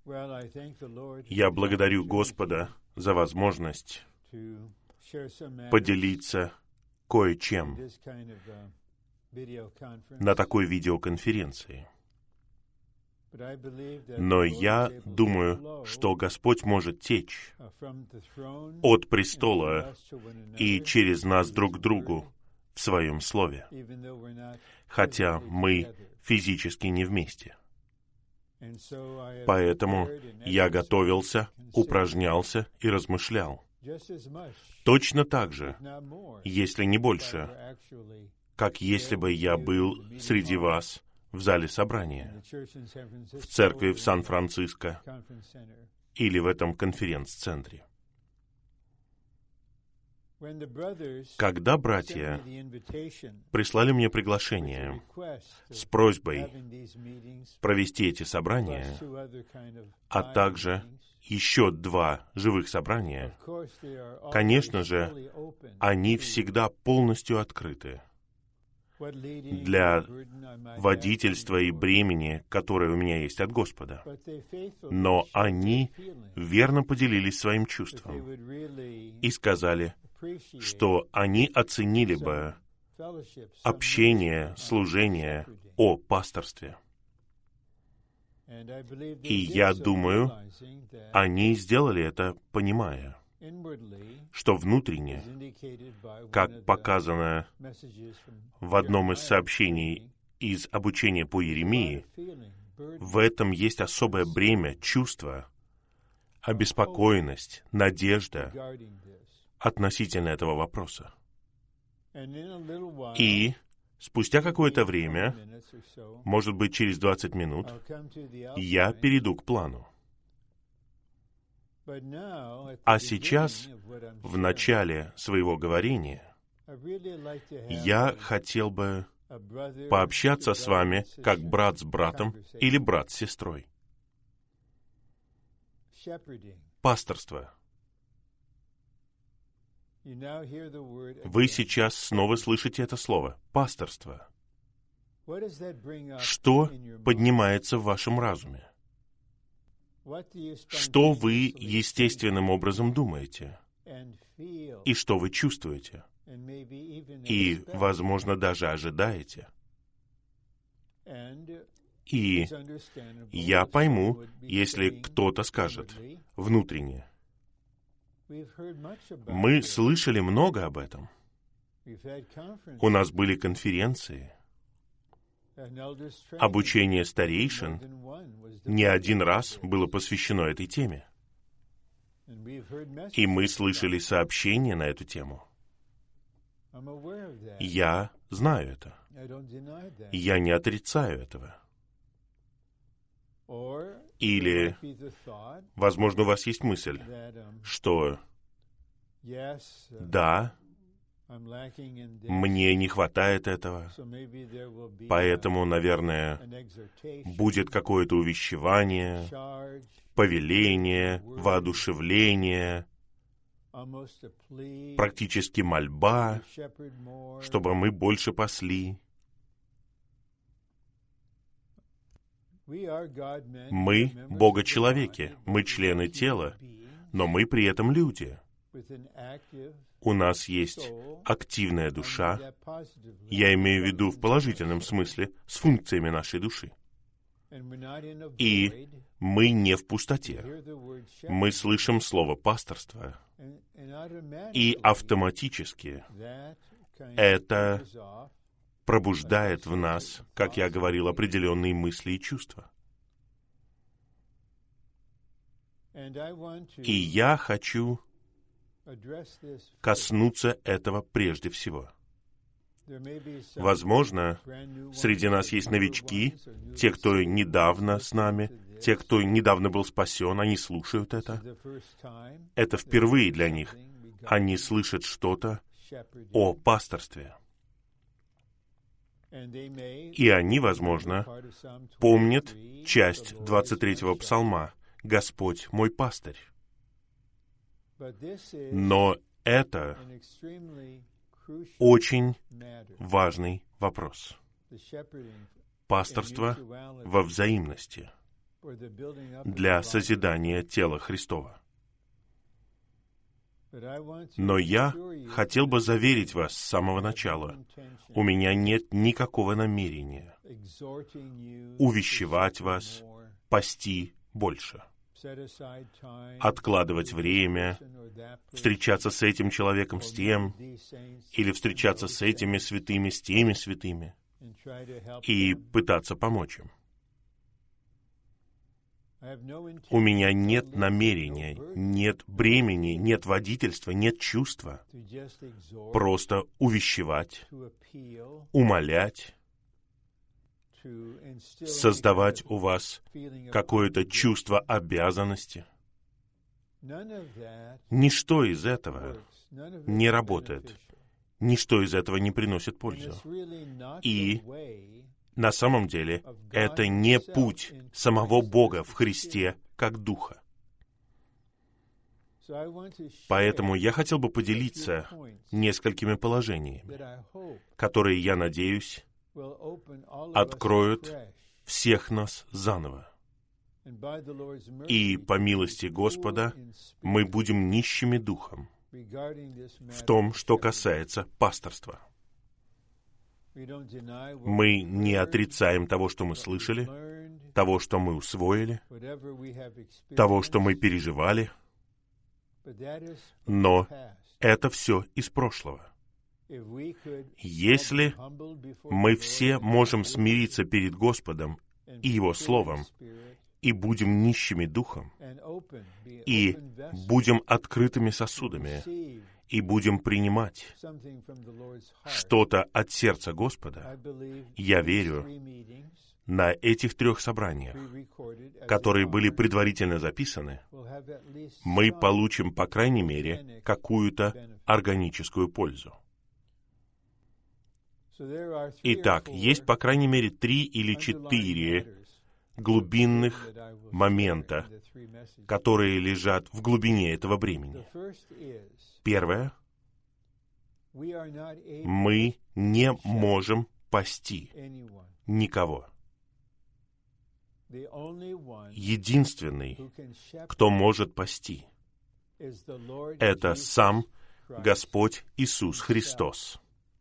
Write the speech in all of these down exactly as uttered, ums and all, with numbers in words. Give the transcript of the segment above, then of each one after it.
Я благодарю Господа за возможность поделиться кое-чем на такой видеоконференции. Но я думаю, что Господь может течь от престола и через нас друг к другу в Своем Слове, хотя мы физически не вместе. Поэтому я готовился, упражнялся и размышлял. Точно так же, если не больше, как если бы я был среди вас в зале собрания, в церкви в Сан-Франциско или в этом конференц-центре. Когда братья прислали мне приглашение с просьбой провести эти собрания, а также еще два живых собрания, конечно же, они всегда полностью открыты для водительства и бремени, которое у меня есть от Господа. Но они верно поделились своим чувством и сказали, что они оценили бы общение, служение о пасторстве. И я думаю, они сделали это, понимая, что внутренне, как показано в одном из сообщений из обучения по Иеремии, в этом есть особое бремя, чувство, обеспокоенность, надежда относительно этого вопроса. И спустя какое-то время, может быть, через двадцать минут, я перейду к плану. А сейчас, в начале своего говорения, я хотел бы пообщаться с вами как брат с братом или брат с сестрой. Пасторство. Вы сейчас снова слышите это слово — пасторство. Что поднимается в вашем разуме? Что вы естественным образом думаете? И что вы чувствуете? И, возможно, даже ожидаете? И я пойму, если кто-то скажет внутренне. Мы слышали много об этом. У нас были конференции. Обучение старейшин не один раз было посвящено этой теме. И мы слышали сообщения на эту тему. Я знаю это. Я не отрицаю этого. Или, возможно, у вас есть мысль, что да, мне не хватает этого, поэтому, наверное, будет какое-то увещевание, повеление, воодушевление, практически мольба, чтобы мы больше пасли. Мы Бога-человеки, мы члены тела, но мы при этом люди. У нас есть активная душа, я имею в виду в положительном смысле, с функциями нашей души. И мы не в пустоте. Мы слышим слово «пасторство». И автоматически это пробуждает в нас, как я говорил, определенные мысли и чувства. И я хочу коснуться этого прежде всего. Возможно, среди нас есть новички, те, кто недавно с нами, те, кто недавно был спасен, они слушают это. Это впервые для них. Они слышат что-то о пасторстве. И они, возможно, помнят часть двадцать третьего псалма «Господь мой пастырь». Но это очень важный вопрос. Пасторство во взаимности. для созидания тела Христова. Но я хотел бы заверить вас с самого начала, у меня нет никакого намерения увещевать вас пасти больше, откладывать время, встречаться с этим человеком, с тем, или встречаться с этими святыми, с теми святыми, и пытаться помочь им. У меня нет намерения, нет бремени, нет водительства, нет чувства просто увещевать, умолять, создавать у вас какое-то чувство обязанности. Ничто из этого не работает. Ничто из этого не приносит пользу. И на самом деле, это не путь самого Бога в Христе как Духа. Поэтому я хотел бы поделиться несколькими положениями, которые, я надеюсь, откроют всех нас заново. И по милости Господа мы будем нищими духом в том, что касается пасторства. Мы не отрицаем того, что мы слышали, того, что мы усвоили, того, что мы переживали, но это все из прошлого. Если мы все можем смириться перед Господом и Его Словом, и будем нищими духом, и будем открытыми сосудами, и будем принимать что-то от сердца Господа, я верю, на этих трех собраниях, которые были предварительно записаны, мы получим, по крайней мере, какую-то органическую пользу. Итак, есть, по крайней мере, три или четыре глубинных момента, которые лежат в глубине этого бремени. Первое. Мы не можем пасти никого. Единственный, кто может пасти, это сам Господь Иисус Христос.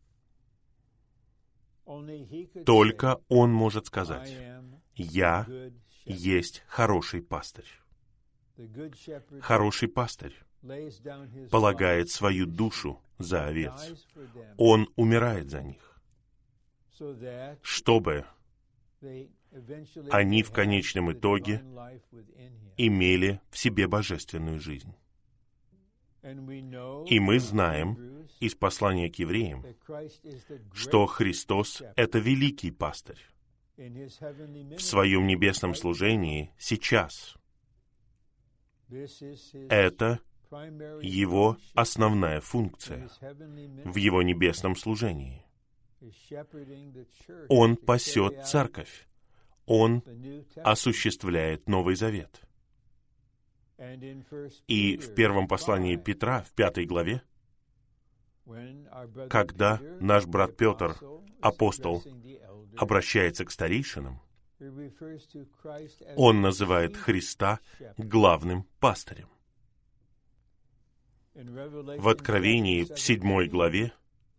Только Он может сказать: «Я есть хороший пастырь». Хороший пастырь полагает свою душу за овец. Он умирает за них, чтобы они в конечном итоге имели в себе божественную жизнь. И мы знаем из послания к евреям, что Христос — это великий пастырь в своем небесном служении сейчас. Это Его основная функция в Его небесном служении. Он пасет церковь. Он осуществляет Новый Завет. И в первом послании Петра, в пятой главе, когда наш брат Петр, апостол, обращается к старейшинам, он называет Христа главным пастырем. В Откровении, в седьмой главе,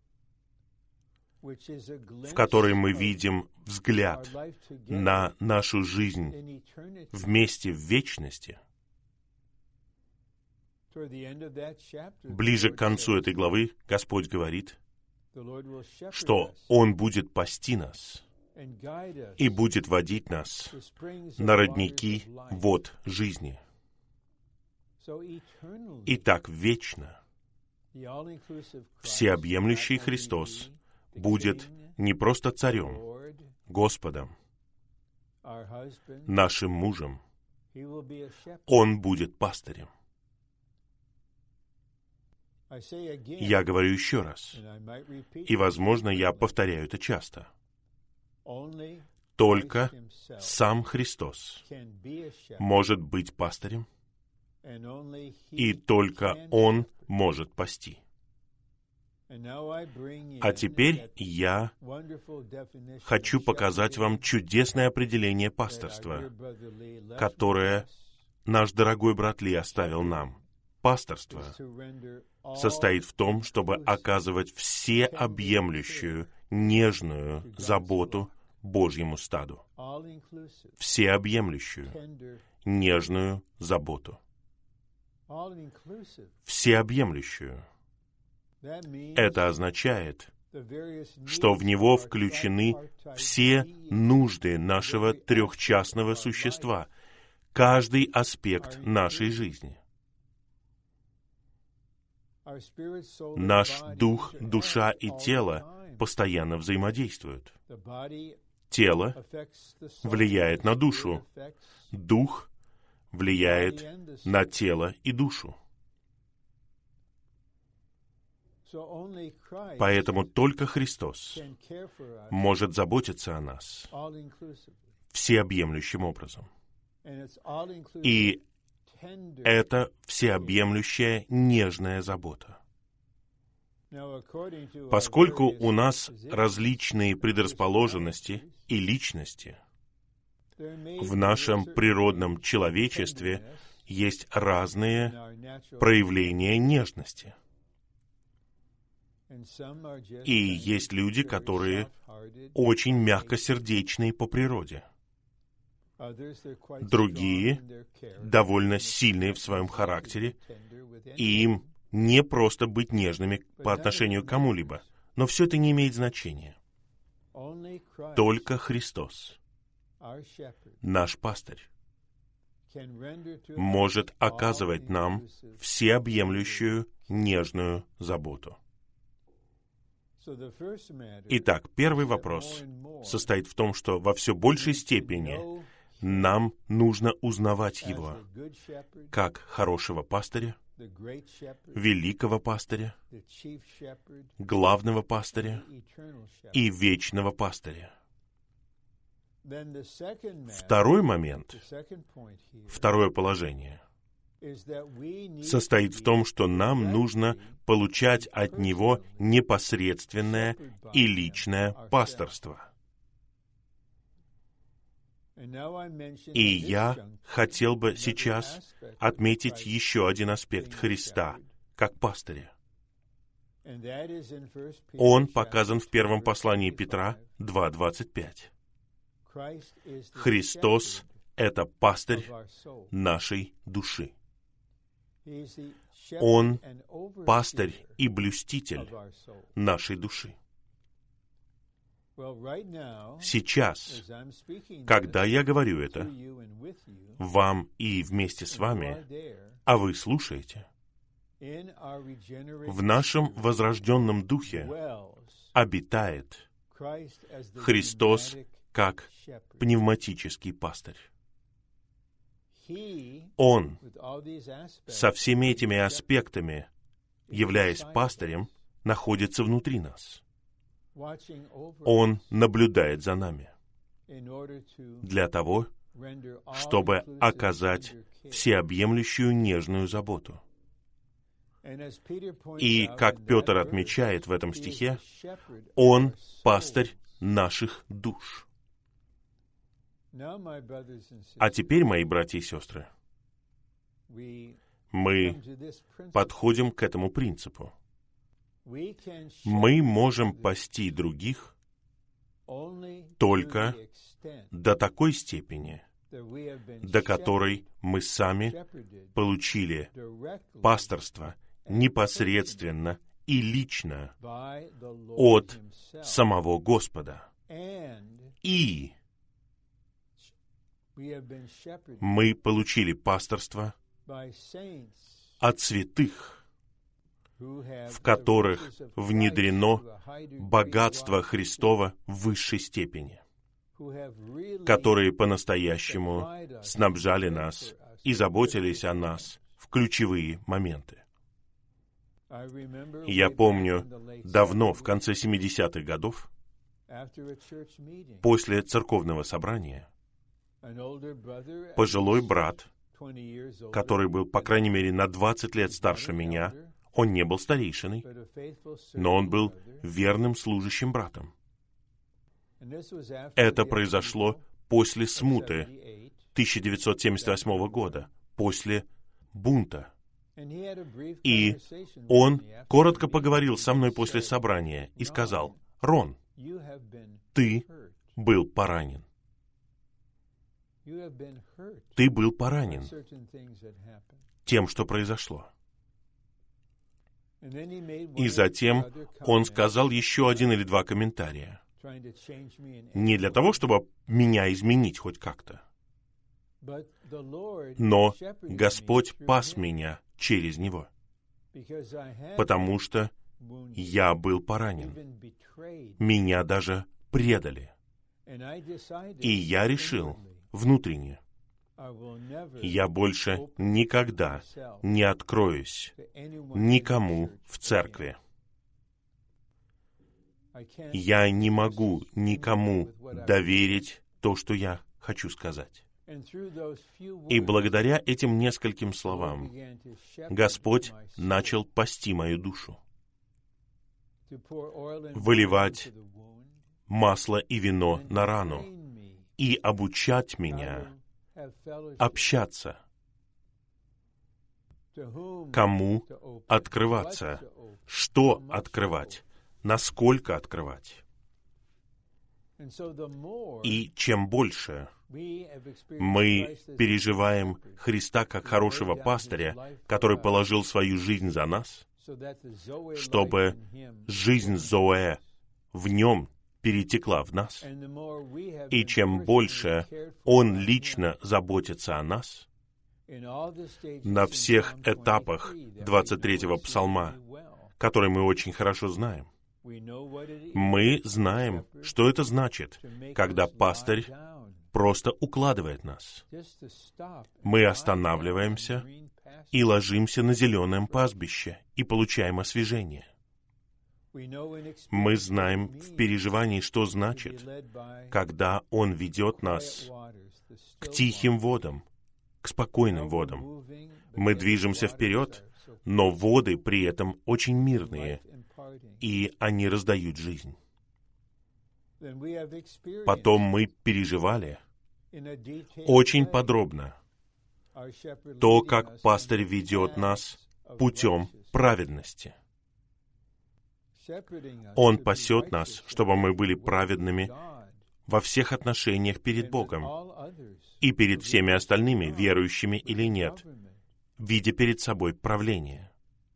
в которой мы видим взгляд на нашу жизнь вместе в вечности, ближе к концу этой главы Господь говорит, что Он будет пасти нас и будет водить нас на родники вод жизни. Итак, вечно всеобъемлющий Христос будет не просто царем, Господом, нашим мужем. Он будет пастырем. Я говорю еще раз, и, возможно, я повторяю это часто. Только сам Христос может быть пастырем, и только Он может пасти. А теперь я хочу показать вам чудесное определение пасторства, которое наш дорогой брат Ли оставил нам. Пасторство состоит в том, чтобы оказывать всеобъемлющую, нежную заботу Божьему стаду. Всеобъемлющую, нежную заботу. Всеобъемлющую. Это означает, что в него включены все нужды нашего трехчастного существа, каждый аспект нашей жизни. Наш дух, душа и тело постоянно взаимодействуют. Тело влияет на душу, дух влияет на тело и душу. Поэтому только Христос может заботиться о нас всеобъемлющим образом. И это всеобъемлющая нежная забота. Поскольку у нас различные предрасположенности и личности, в нашем природном человечестве есть разные проявления нежности. И есть люди, которые очень мягкосердечные по природе. Другие довольно сильные в своем характере, и им не просто быть нежными по отношению к кому-либо. Но все это не имеет значения. Только Христос, наш пастырь, может оказывать нам всеобъемлющую нежную заботу. Итак, первый вопрос состоит в том, что во все большей степени нам нужно узнавать Его как хорошего пастыря, великого пастыря, главного пастыря и вечного пастыря. Второй момент, второе положение состоит в том, что нам нужно получать от Него непосредственное и личное пасторство. И я хотел бы сейчас отметить еще один аспект Христа как пастыря. Он показан в первом послании Петра два двадцать пять. Христос — это пастырь нашей души. Он — пастырь и блюститель нашей души. Сейчас, когда я говорю это вам и вместе с вами, а вы слушаете, в нашем возрожденном духе обитает Христос как пневматический пастырь. Он со всеми этими аспектами, являясь пастырем, находится внутри нас. Он наблюдает за нами для того, чтобы оказать всеобъемлющую нежную заботу. И, как Петр отмечает в этом стихе, Он пастырь наших душ. А теперь, мои братья и сестры, мы подходим к этому принципу. Мы можем пасти других только до такой степени, до которой мы сами получили пасторство непосредственно и лично от самого Господа. И мы получили пасторство от святых, в которых внедрено богатство Христова в высшей степени, которые по-настоящему снабжали нас и заботились о нас в ключевые моменты. Я помню, давно, в конце семидесятых годов, после церковного собрания, пожилой брат, который был, по крайней мере, на двадцать лет старше меня, Он не был старейшиной, но он был верным служащим братом. Это произошло после смуты тысяча девятьсот семьдесят восьмого года, после бунта. И он коротко поговорил со мной после собрания и сказал: «Рон, ты был поранен. Ты был поранен тем, что произошло». И затем он сказал еще один или два комментария. Не для того, чтобы меня изменить хоть как-то, но Господь пас меня через него, потому что я был поранен. Меня даже предали. И я решил внутренне, я больше никогда не откроюсь никому в церкви. Я не могу никому доверить то, что я хочу сказать. И благодаря этим нескольким словам Господь начал пасти мою душу, выливать масло и вино на рану и обучать меня общаться, кому открываться, что открывать, насколько открывать. И чем больше мы переживаем Христа как хорошего пастыря, который положил свою жизнь за нас, чтобы жизнь Зоэ в нем перетекла в нас, и чем больше Он лично заботится о нас, на всех этапах двадцать третьего псалма, который мы очень хорошо знаем, мы знаем, что это значит, когда пастырь просто укладывает нас. Мы останавливаемся и ложимся на зеленом пастбище и получаем освежение. Мы знаем в переживании, что значит, когда Он ведет нас к тихим водам, к спокойным водам. Мы движемся вперед, но воды при этом очень мирные, и они раздают жизнь. Потом мы переживали очень подробно то, как пастырь ведет нас путем праведности. Он пасет нас, чтобы мы были праведными во всех отношениях перед Богом и перед всеми остальными, верующими или нет, видя перед собой правление.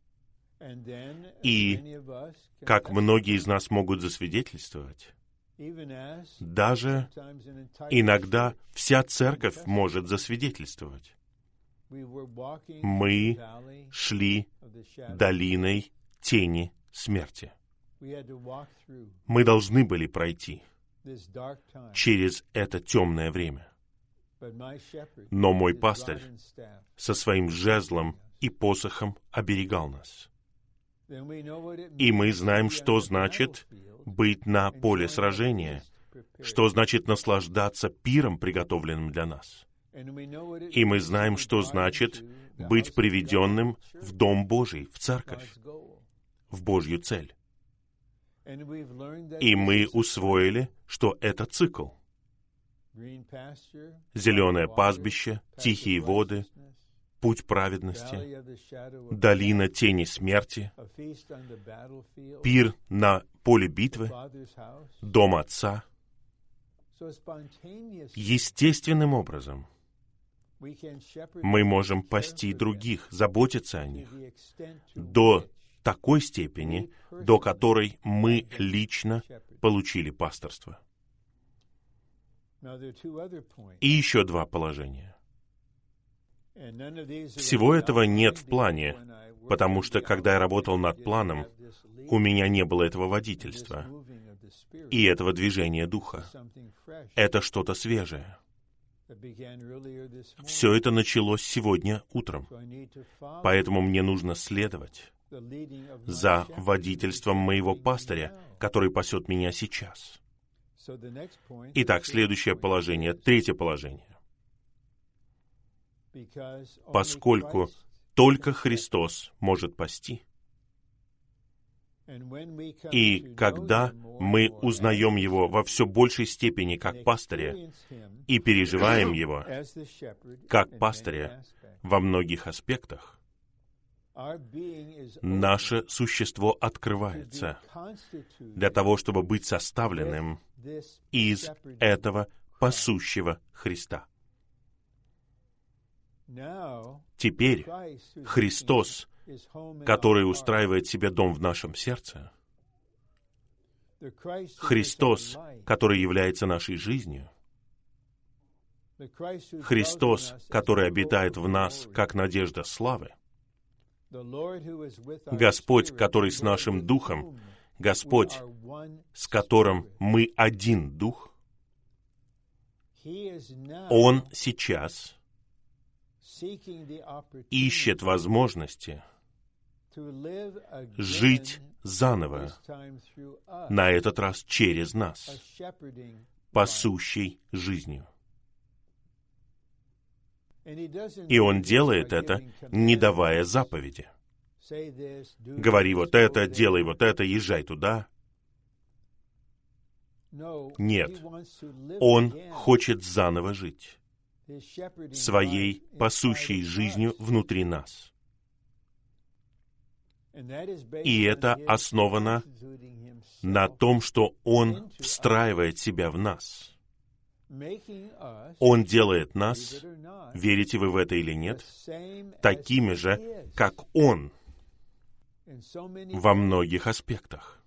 И, как многие из нас могут засвидетельствовать, даже иногда вся церковь может засвидетельствовать. Мы шли долиной тени смерти. Мы должны были пройти через это темное время. Но мой пастырь со своим жезлом и посохом оберегал нас. И мы знаем, что значит быть на поле сражения, что значит наслаждаться пиром, приготовленным для нас. И мы знаем, что значит быть приведенным в Дом Божий, в церковь, в Божью цель. И мы усвоили, что это цикл. Зеленое пастбище, тихие воды, путь праведности, долина тени смерти, пир на поле битвы, дом Отца. Естественным образом мы можем пасти других, заботиться о них до такой степени, до которой мы лично получили пасторство. И еще два положения. Всего этого нет в плане, потому что, когда я работал над планом, у меня не было этого водительства и этого движения духа. Это что-то свежее. Все это началось сегодня утром, поэтому мне нужно следовать за водительством моего пастыря, который пасет меня сейчас. Итак, следующее положение, третье положение. Поскольку только Христос может пасти, И когда мы узнаем Его во все большей степени как пастыря и переживаем Его как пастыря во многих аспектах, наше существо открывается для того, чтобы быть составленным из этого пасущего Христа. Теперь Христос, который устраивает себе дом в нашем сердце, Христос, который является нашей жизнью, Христос, который обитает в нас как надежда славы, Господь, который с нашим духом, Господь, с которым мы один дух, Он сейчас ищет возможности жить заново, на этот раз через нас, пасущей жизнью. И Он делает это, не давая заповеди. Говори вот это, делай вот это, езжай туда. Нет, Он хочет заново жить своей пасущей жизнью внутри нас. И это основано на том, что Он встраивает себя в нас. Он делает нас, верите вы в это или нет, такими же, как Он во многих аспектах.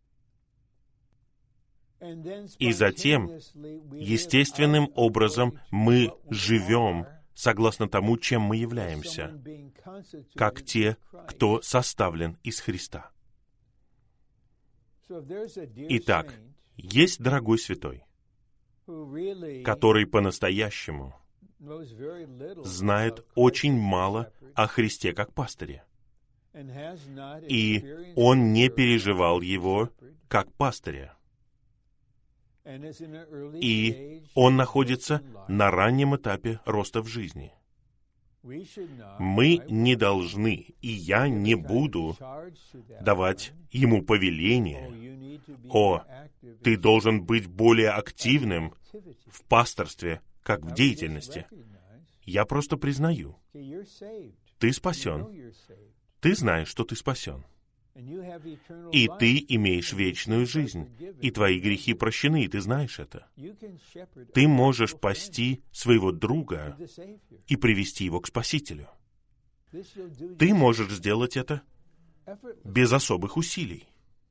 И затем, естественным образом, мы живем согласно тому, чем мы являемся, как те, кто составлен из Христа. Итак, есть дорогой святой, который по-настоящему знает очень мало о Христе как пастыре. И он не переживал его как пастыря. И он находится на раннем этапе роста в жизни. Мы не должны, и я не буду давать ему повеление: «О, ты должен быть более активным в пасторстве, как в деятельности». Я просто признаю: ты спасен. Ты знаешь, что ты спасен. И ты имеешь вечную жизнь, и твои грехи прощены, и ты знаешь это. Ты можешь пасти своего друга и привести его к Спасителю. Ты можешь сделать это без особых усилий.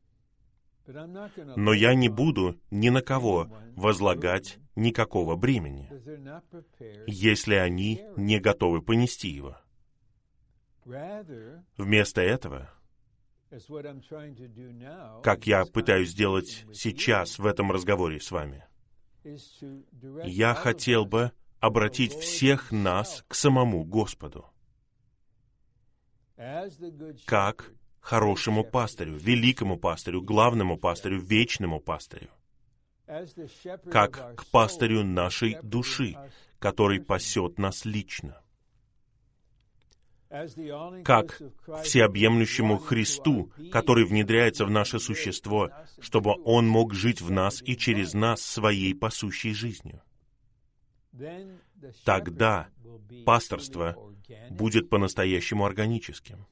Но я не буду ни на кого возлагать никакого бремени, если они не готовы понести его. Вместо этого, как я пытаюсь сделать сейчас в этом разговоре с вами, я хотел бы обратить всех нас к самому Господу, как хорошему пастырю, великому пастырю, главному пастырю, вечному пастырю, как к пастырю нашей души, который пасет нас лично, как к всеобъемлющему Христу, который внедряется в наше существо, чтобы Он мог жить в нас и через нас своей пасущей жизнью. Тогда пасторство будет по-настоящему органическим.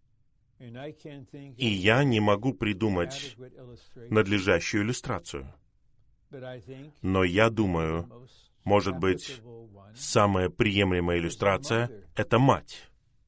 И я не могу придумать надлежащую иллюстрацию. Но я думаю, может быть, самая приемлемая иллюстрация — это мать.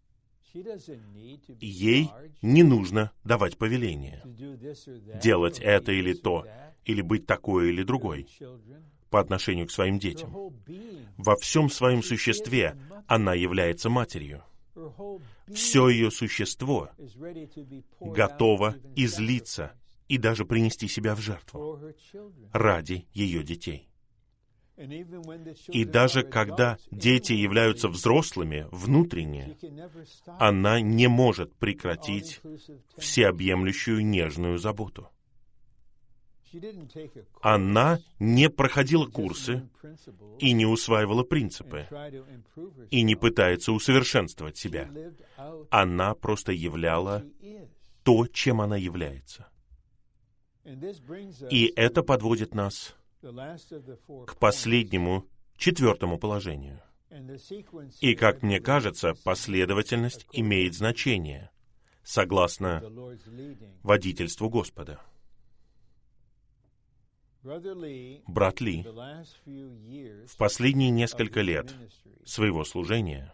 Ей не нужно давать повеление, делать это или то, или быть такой или другой по отношению к своим детям. Во всем своем существе она является матерью. Все ее существо готово излиться и даже принести себя в жертву ради ее детей. И даже когда дети являются взрослыми внутренне, она не может прекратить всеобъемлющую нежную заботу. Она не проходила курсы и не усваивала принципы, и не пытается усовершенствовать себя. Она просто являла то, чем она является. И это подводит нас к последнему, четвертому положению. И, как мне кажется, последовательность имеет значение, согласно водительству Господа. Брат Ли в последние несколько лет своего служения,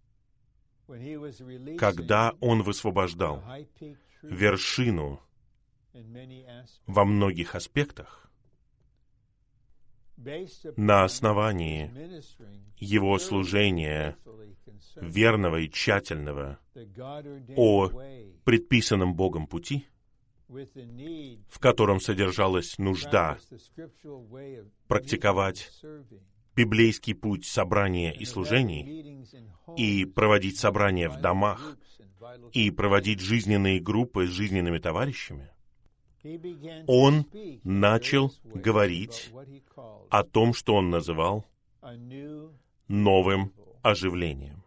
когда он высвобождал вершину во многих аспектах, на основании его служения верного и тщательного о предписанном Богом пути, в котором содержалась нужда практиковать библейский путь собрания и служений, и проводить собрания в домах, и проводить жизненные группы с жизненными товарищами, он начал говорить о том, что он называл новым оживлением.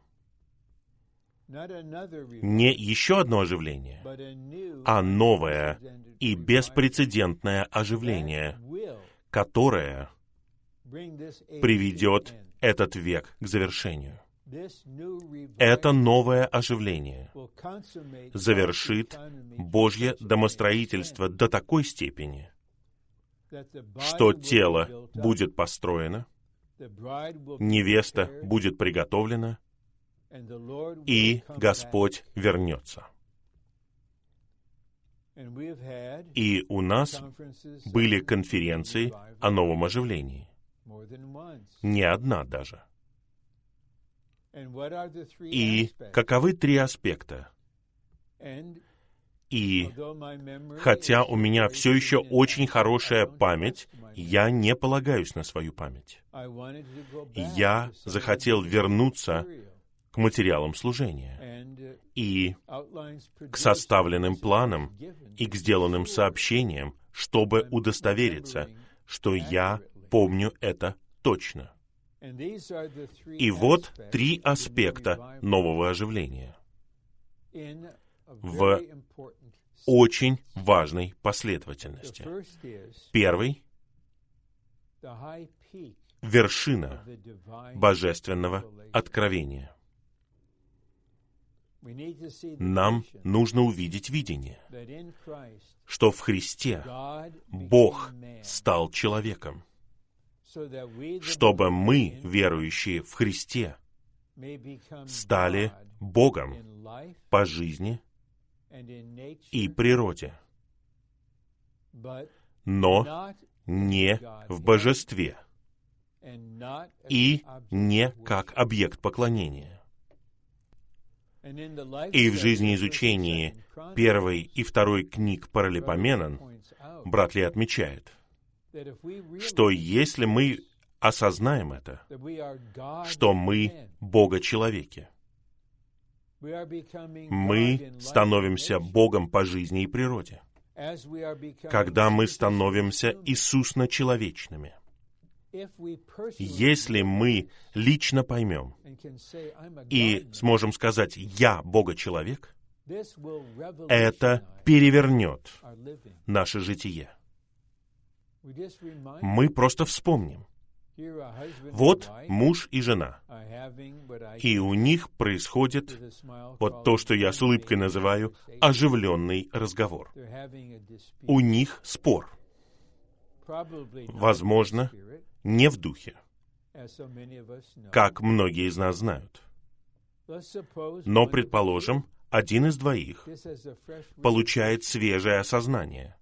Не еще одно оживление, а новое и беспрецедентное оживление, которое приведет этот век к завершению. Это новое оживление завершит Божье домостроительство до такой степени, что тело будет построено, невеста будет приготовлена, и Господь вернется. И у нас были конференции о новом оживлении. Не одна даже. И каковы три аспекта? И хотя у меня все еще очень хорошая память, я не полагаюсь на свою память. Я захотел вернуться к материалам служения и к составленным планам и к сделанным сообщениям, чтобы удостовериться, что я помню это точно. И вот три аспекта нового оживления в очень важной последовательности. Первый — вершина божественного откровения. Нам нужно увидеть видение, что в Христе Бог стал человеком, чтобы мы, верующие в Христе, стали Богом по жизни и природе, но не в божестве и не как объект поклонения. И в жизнеизучении первой и второй книг Паралипоменон брат Ли отмечает, что если мы осознаем это, что мы Бога-человеки, мы становимся Богом по жизни и природе, когда мы становимся Иисусно-человечными. Если мы лично поймем и сможем сказать «Я Бога-человек», это перевернет наше житие. Мы просто вспомним. Вот муж и жена, и у них происходит вот то, что я с улыбкой называю оживленный разговор. У них спор. Возможно, не в духе, как многие из нас знают. Но, предположим, один из двоих получает свежее осознание.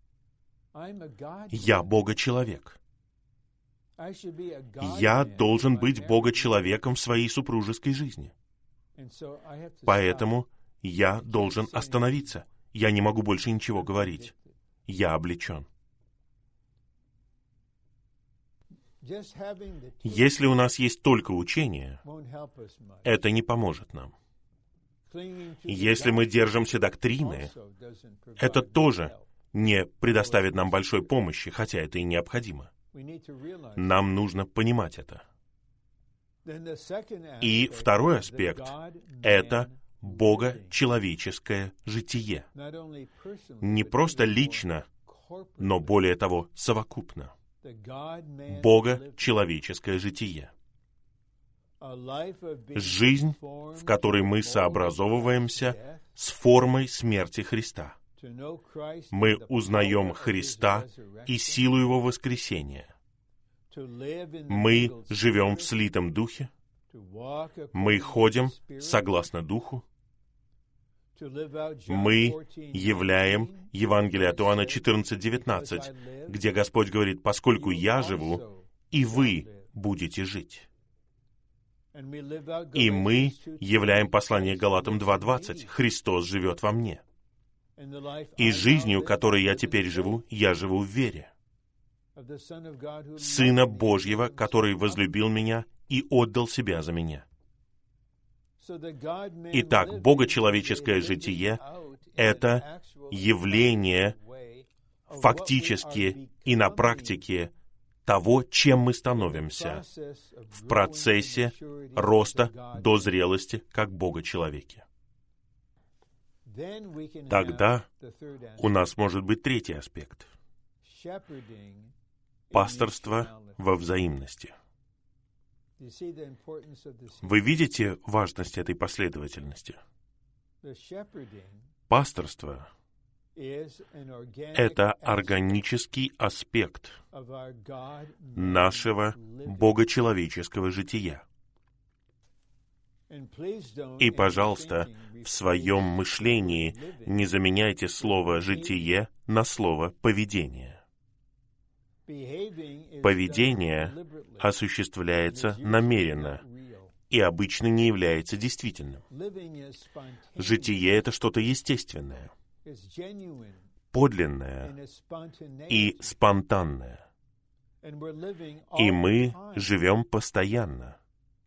Я Бога-человек. Я должен быть Бога-человеком в своей супружеской жизни. Поэтому я должен остановиться. Я не могу больше ничего говорить. Я облечен. Если у нас есть только учение, это не поможет нам. Если мы держимся доктрины, это тоже не предоставит нам большой помощи, хотя это и необходимо. Нам нужно понимать это. И второй аспект — это богочеловеческое житие. Не просто лично, но более того, совокупно. Богочеловеческое житие. Жизнь, в которой мы сообразовываемся с формой смерти Христа. Мы узнаем Христа и силу Его воскресения. Мы живем в слитом Духе. Мы ходим согласно Духу. Мы являем Евангелие от Иоанна четырнадцать девятнадцать, где Господь говорит: «Поскольку я живу, и вы будете жить». И мы являем послание Галатам два двадцать. «Христос живет во мне». И жизнью, которой я теперь живу, я живу в вере Сына Божьего, который возлюбил меня и отдал себя за меня. Итак, богочеловеческое житие — это явление фактически и на практике того, чем мы становимся в процессе роста до зрелости как Бога-человеке. Тогда у нас может быть третий аспект — пасторство во взаимности. Вы видите важность этой последовательности? Пасторство — это органический аспект нашего богочеловеческого жития. И, пожалуйста, в своем мышлении не заменяйте слово «житие» на слово «поведение». Поведение осуществляется намеренно и обычно не является действительным. Житие — это что-то естественное, подлинное и спонтанное. И мы живем постоянно.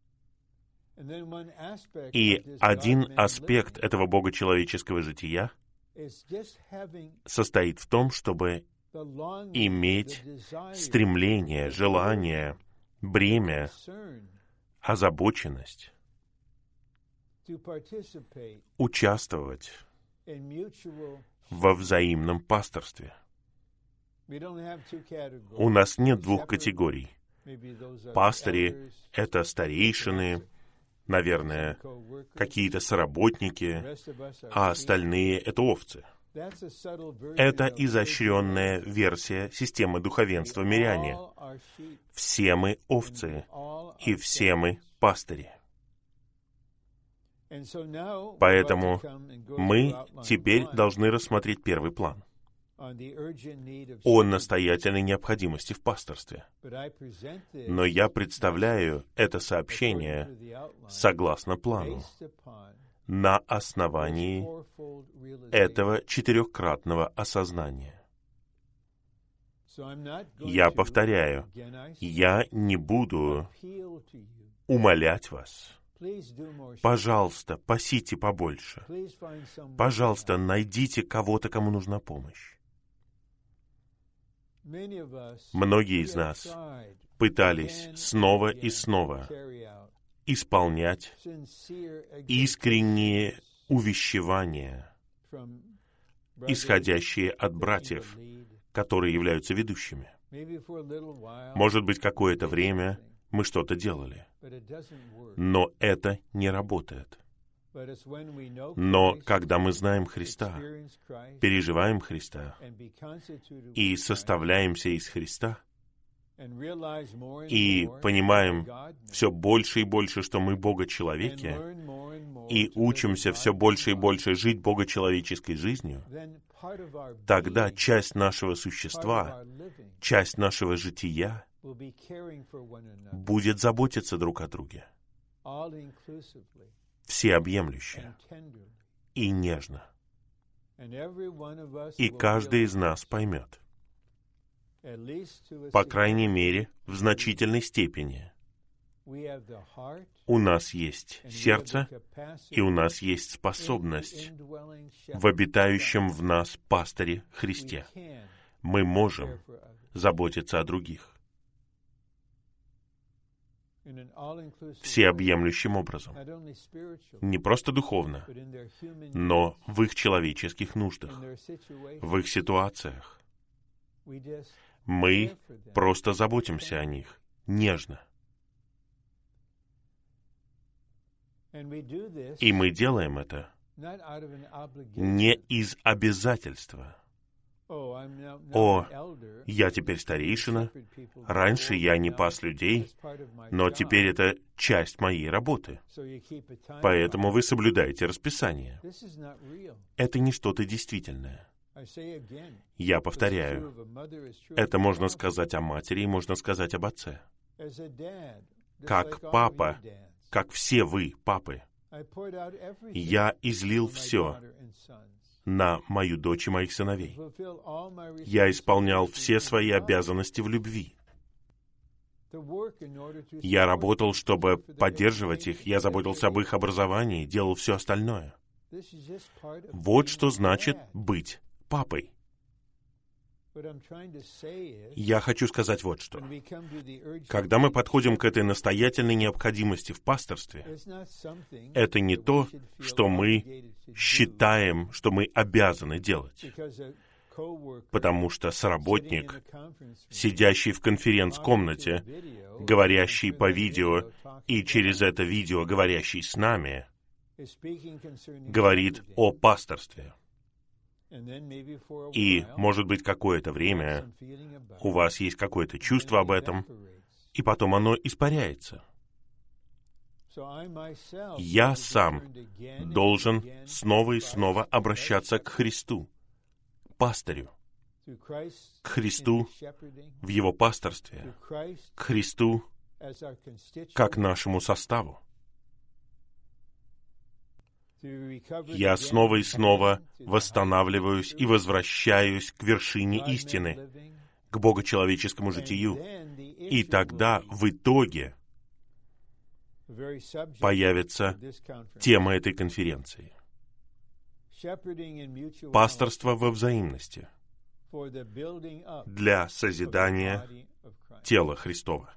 И один аспект этого богочеловеческого жития состоит в том, чтобы иметь стремление, желание, бремя, озабоченность, участвовать во взаимном пасторстве. У нас нет двух категорий. Пастыри — это старейшины, наверное, какие-то соработники, а остальные — это овцы. Это изощренная версия системы духовенства миряне. Все мы овцы, и все мы пастыри. Поэтому мы теперь должны рассмотреть первый план о настоятельной необходимости в пасторстве. Но я представляю это сообщение согласно плану, на основании этого четырехкратного осознания. Я повторяю, я не буду умолять вас. Пожалуйста, пасите побольше. Пожалуйста, найдите кого-то, кому нужна помощь. Многие из нас пытались снова и снова исполнять искренние увещевания, исходящие от братьев, которые являются ведущими. Может быть, какое-то время мы что-то делали, но это не работает. Но когда мы знаем Христа, переживаем Христа и составляемся из Христа, и понимаем все больше и больше, что мы Бога-человеки, и учимся все больше и больше жить богочеловеческой жизнью, тогда часть нашего существа, часть нашего жития будет заботиться друг о друге, всеобъемлюще и нежно. И каждый из нас поймет, по крайней мере, в значительной степени, у нас есть сердце, и у нас есть способность в обитающем в нас пастыре Христе. Мы можем заботиться о других. всеобъемлющим образом. Не просто духовно, но в их человеческих нуждах, в их ситуациях. Мы просто заботимся о них, нежно. И мы делаем это не из обязательства. «О, я теперь старейшина, раньше я не пас людей, но теперь это часть моей работы, поэтому вы соблюдаете расписание». Это не что-то действительное. Я повторяю, это можно сказать о матери и можно сказать об отце. Как папа, как все вы, папы, я излил все на мою дочь и моих сыновей. Я исполнял все свои обязанности в любви. Я работал, чтобы поддерживать их, я заботился об их образовании, делал все остальное. Вот что значит быть папой. Я хочу сказать вот что. Когда мы подходим к этой настоятельной необходимости в пасторстве, это не то, что мы считаем, что мы обязаны делать. Потому что соработник, сидящий в конференц-комнате, говорящий по видео и через это видео говорящий с нами, говорит о пасторстве. И, может быть, какое-то время у вас есть какое-то чувство об этом, и потом оно испаряется. Я сам должен снова и снова обращаться к Христу, к пастырю, к Христу в Его пасторстве, к Христу как нашему составу. Я снова и снова восстанавливаюсь и возвращаюсь к вершине истины, к богочеловеческому житию. И тогда в итоге появится тема этой конференции. Пасторство во взаимности для созидания тела Христова.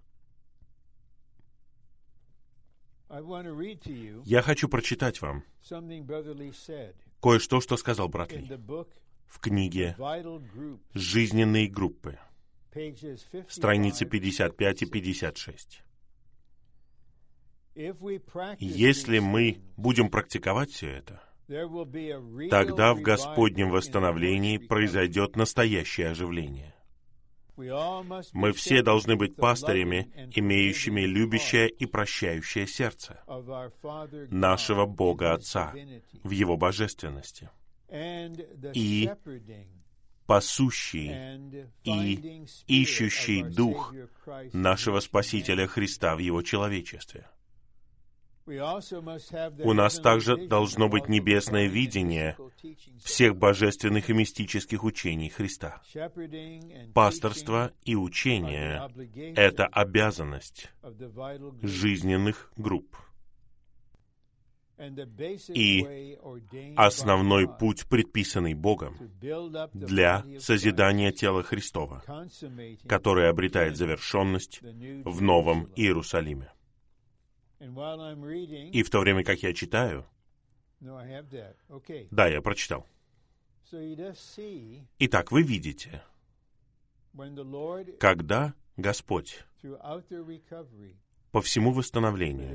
Я хочу прочитать вам кое-что, что сказал брат Ли в книге «Жизненные группы», страницы пятьдесят пять и пятьдесят шесть. Если мы будем практиковать все это, тогда в Господнем восстановлении произойдет настоящее оживление. Мы все должны быть пастырями, имеющими любящее и прощающее сердце нашего Бога Отца в Его божественности, и пасущий и ищущий дух нашего Спасителя Христа в Его человечестве. У нас также должно быть небесное видение всех божественных и мистических учений Христа. Пасторство и учение — это обязанность жизненных групп. И основной путь, предписанный Богом для созидания тела Христова, которое обретает завершенность в Новом Иерусалиме. И в то время, как я читаю, да, я прочитал. Итак, вы видите, когда Господь по всему восстановлению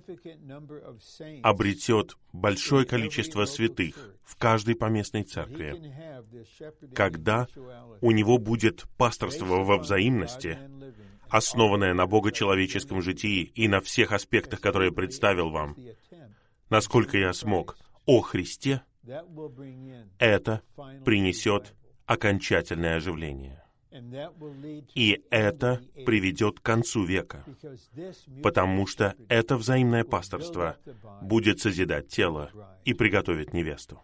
обретет большое количество святых в каждой поместной церкви, когда у Него будет пасторство во взаимности, основанное на богочеловеческом житии и на всех аспектах, которые я представил вам, насколько я смог, о Христе, это принесет окончательное оживление. И это приведет к концу века, потому что это взаимное пасторство будет созидать тело и приготовит невесту.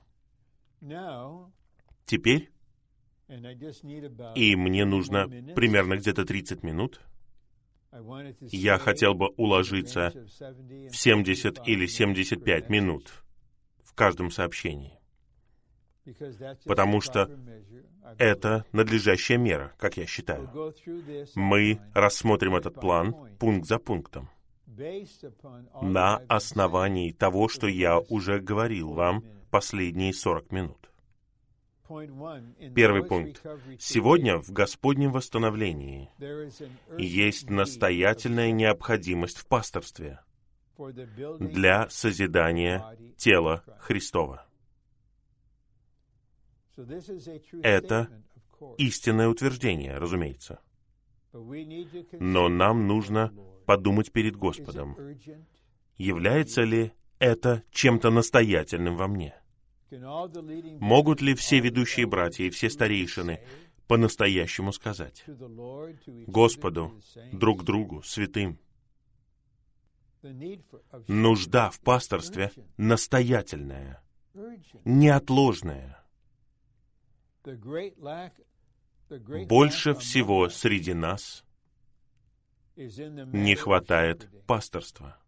Теперь, и мне нужно примерно где-то тридцать минут, я хотел бы уложиться в семьдесят или семьдесят пять минут в каждом сообщении, потому что это надлежащая мера, как я считаю. Мы рассмотрим этот план пункт за пунктом. на основании того, что я уже говорил вам последние сорок минут. Первый пункт. Сегодня в Господнем восстановлении есть настоятельная необходимость в пасторстве для созидания тела Христова. Это истинное утверждение, разумеется. Но нам нужно подумать перед Господом, является ли это чем-то настоятельным во мне? Могут ли все ведущие братья и все старейшины по-настоящему сказать Господу, друг другу, святым, нужда в пасторстве настоятельная, неотложная. Больше всего среди нас не хватает пасторства.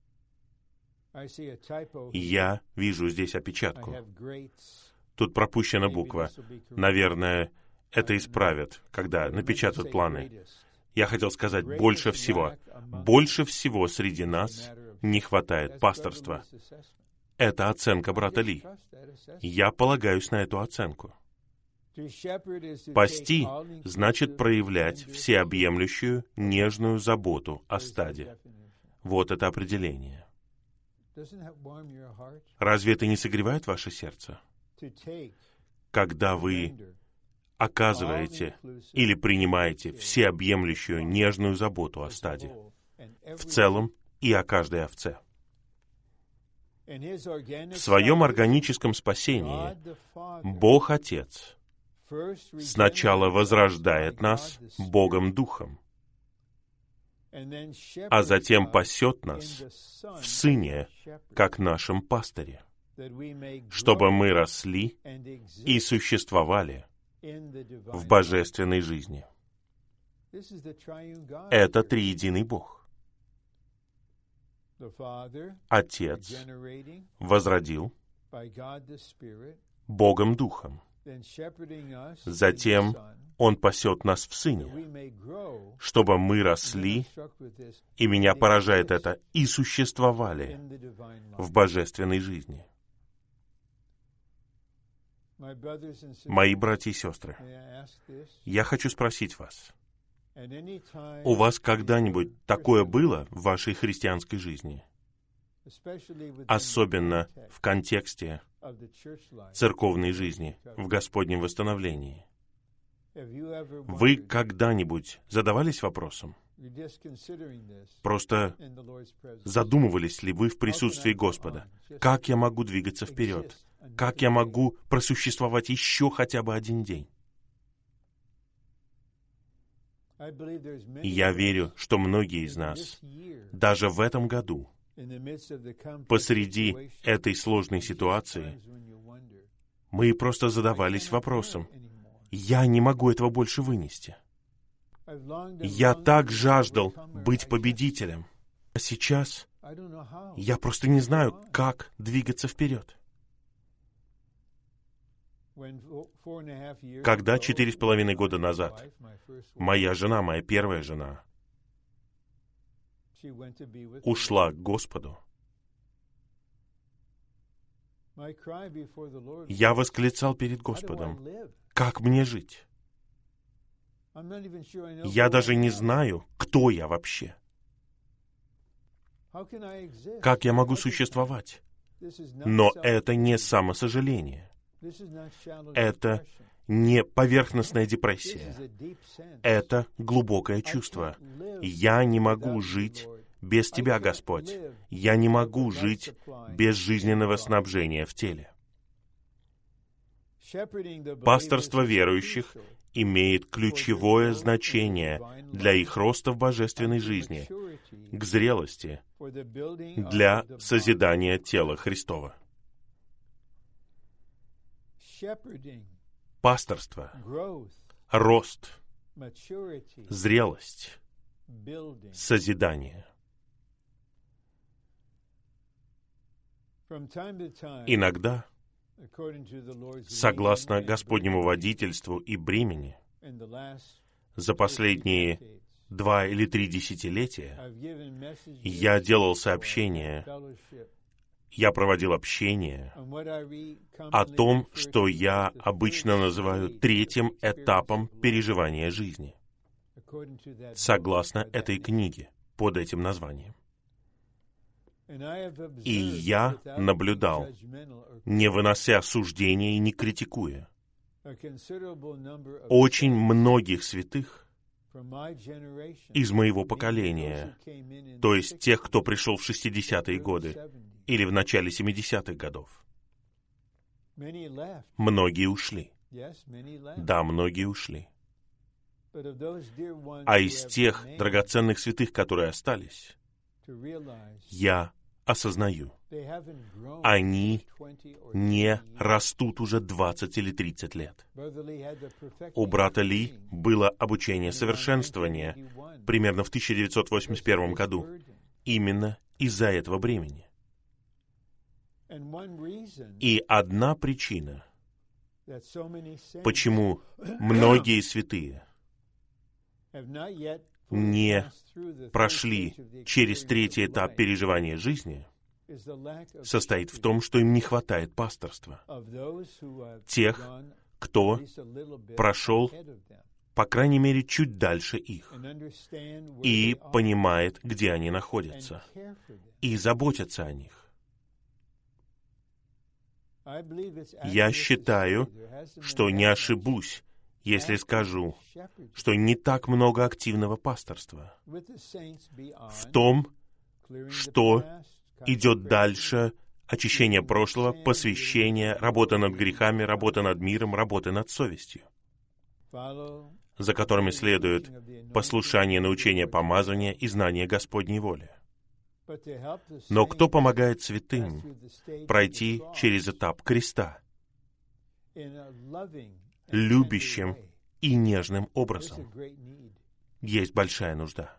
Я вижу здесь опечатку. Тут пропущена буква. Наверное, это исправят, когда напечатают планы. Я хотел сказать больше всего. Больше всего среди нас не хватает пасторства. Это оценка брата Ли. Я полагаюсь на эту оценку. Пасти значит проявлять всеобъемлющую, нежную заботу о стаде. Вот это определение. Разве это не согревает ваше сердце? Когда вы оказываете или принимаете всеобъемлющую, нежную заботу о стаде, в целом и о каждой овце. В своем органическом спасении Бог Отец сначала возрождает нас Богом Духом, а затем пасет нас в Сыне, как нашем пастыре, чтобы мы росли и существовали в божественной жизни. Это триединый Бог. Отец возродил Богом Духом. Затем Он пасет нас в Сыне, чтобы мы росли, и меня поражает это, и существовали в божественной жизни. Мои братья и сестры, я хочу спросить вас, у вас когда-нибудь такое было в вашей христианской жизни? Особенно в контексте церковной жизни, в Господнем восстановлении. Вы когда-нибудь задавались вопросом? Просто задумывались ли вы в присутствии Господа? Как я могу двигаться вперед? Как я могу просуществовать еще хотя бы один день? И я верю, что многие из нас, даже в этом году, посреди этой сложной ситуации, мы просто задавались вопросом, я не могу этого больше вынести. Я так жаждал быть победителем, а сейчас я просто не знаю, как двигаться вперед. Когда четыре с половиной года назад моя жена, моя первая жена, ушла к Господу, я восклицал перед Господом, как мне жить? Я даже не знаю, кто я вообще. Как я могу существовать? Но это не самосожаление. Это не поверхностная депрессия. Это глубокое чувство. Я не могу жить без Тебя, Господь. Я не могу жить без жизненного снабжения в теле. Пасторство верующих имеет ключевое значение для их роста в божественной жизни, к зрелости, для созидания тела Христова. Пасторство, рост, зрелость, созидание. Иногда, согласно Господнему водительству и бремени, за последние два или три десятилетия я делал сообщения, я проводил общение о том, что я обычно называю третьим этапом переживания жизни, согласно этой книге, под этим названием. И я наблюдал, не вынося суждения и не критикуя, очень многих святых из моего поколения, то есть тех, кто пришел в шестидесятые годы или в начале семидесятых годов. Многие ушли. Да, многие ушли. А из тех драгоценных святых, которые остались, я осознаю, они не растут уже двадцать или тридцать лет. У брата Ли было обучение совершенствования примерно в тысяча девятьсот восемьдесят первом году, именно из-за этого бремени. И одна причина, почему многие святые не прошли через третий этап переживания жизни, состоит в том, что им не хватает пасторства. Тех, кто прошел, по крайней мере, чуть дальше их, и понимает, где они находятся, и заботятся о них. Я считаю, что не ошибусь, если скажу, что не так много активного пасторства в том, что идет дальше очищение прошлого, посвящение, работа над грехами, работа над миром, работа над совестью, за которыми следует послушание, научение помазания и знание Господней воли. Но кто помогает святым пройти через этап креста любящим и нежным образом? Есть большая нужда.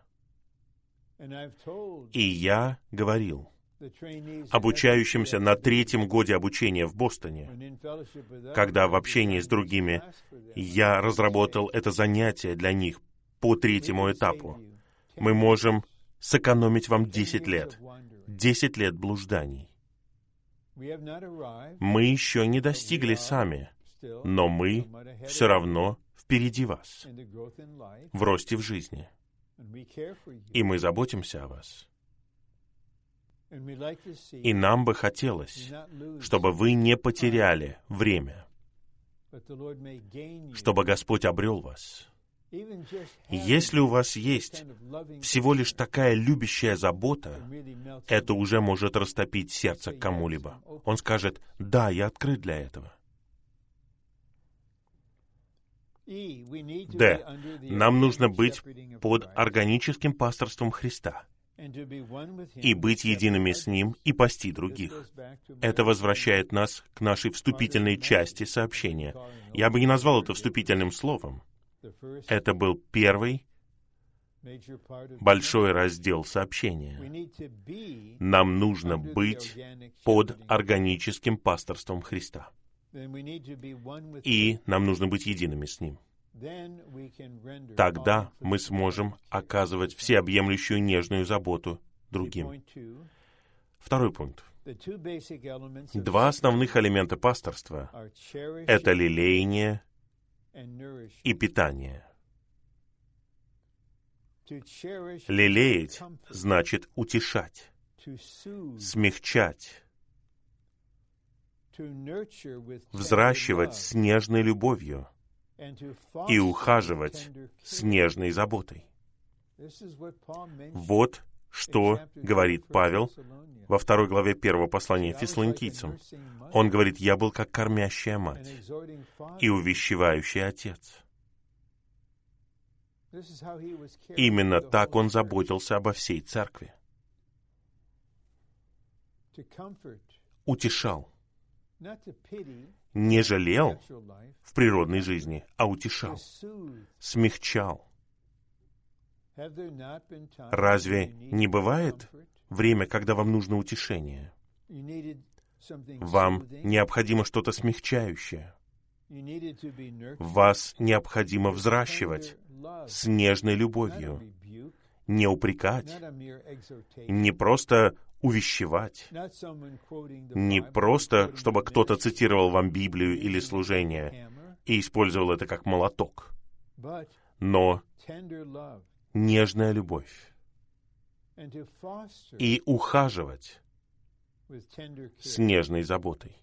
И я говорил обучающимся на третьем годе обучения в Бостоне, когда в общении с другими я разработал это занятие для них по третьему этапу, мы можем сэкономить вам десять лет. десять лет блужданий. Мы еще не достигли сами, но мы все равно впереди вас в росте в жизни. И мы заботимся о вас. И нам бы хотелось, чтобы вы не потеряли время, чтобы Господь обрел вас. Если у вас есть всего лишь такая любящая забота, это уже может растопить сердце кому-либо. Он скажет: «Да, я открыт для этого». Д. Нам нужно быть под органическим пасторством Христа и быть едиными с Ним и пасти других. Это возвращает нас к нашей вступительной части сообщения. Я бы не назвал это вступительным словом. Это был первый большой раздел сообщения. Нам нужно быть под органическим пасторством Христа. И нам нужно быть едиными с Ним. Тогда мы сможем оказывать всеобъемлющую нежную заботу другим. Второй пункт. Два основных элемента пасторства — это лелеяние и питание. Лелеять значит утешать, смягчать, взращивать с нежной любовью и ухаживать с нежной заботой. Вот что говорит Павел во второй главе первого послания Фессалоникийцам. Он говорит: «Я был как кормящая мать и увещевающий отец». Именно так он заботился обо всей церкви. Утешал. Не жалел в природной жизни, а утешал, смягчал. Разве не бывает время, когда вам нужно утешение? Вам необходимо что-то смягчающее. Вас необходимо взращивать с нежной любовью, не упрекать, не просто увещевать, не просто, чтобы кто-то цитировал вам Библию или служение и использовал это как молоток, но нежная любовь. И ухаживать с нежной заботой.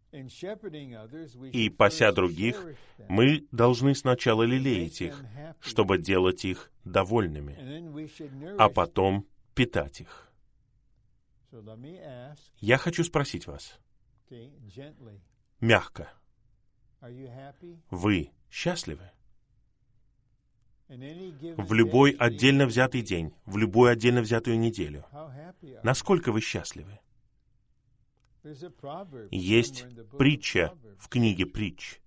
И, пася других, мы должны сначала лелеять их, чтобы делать их довольными, а потом питать их. Я хочу спросить вас, мягко, вы счастливы? В любой отдельно взятый день, в любую отдельно взятую неделю, насколько вы счастливы? Есть притча в книге «Притч»,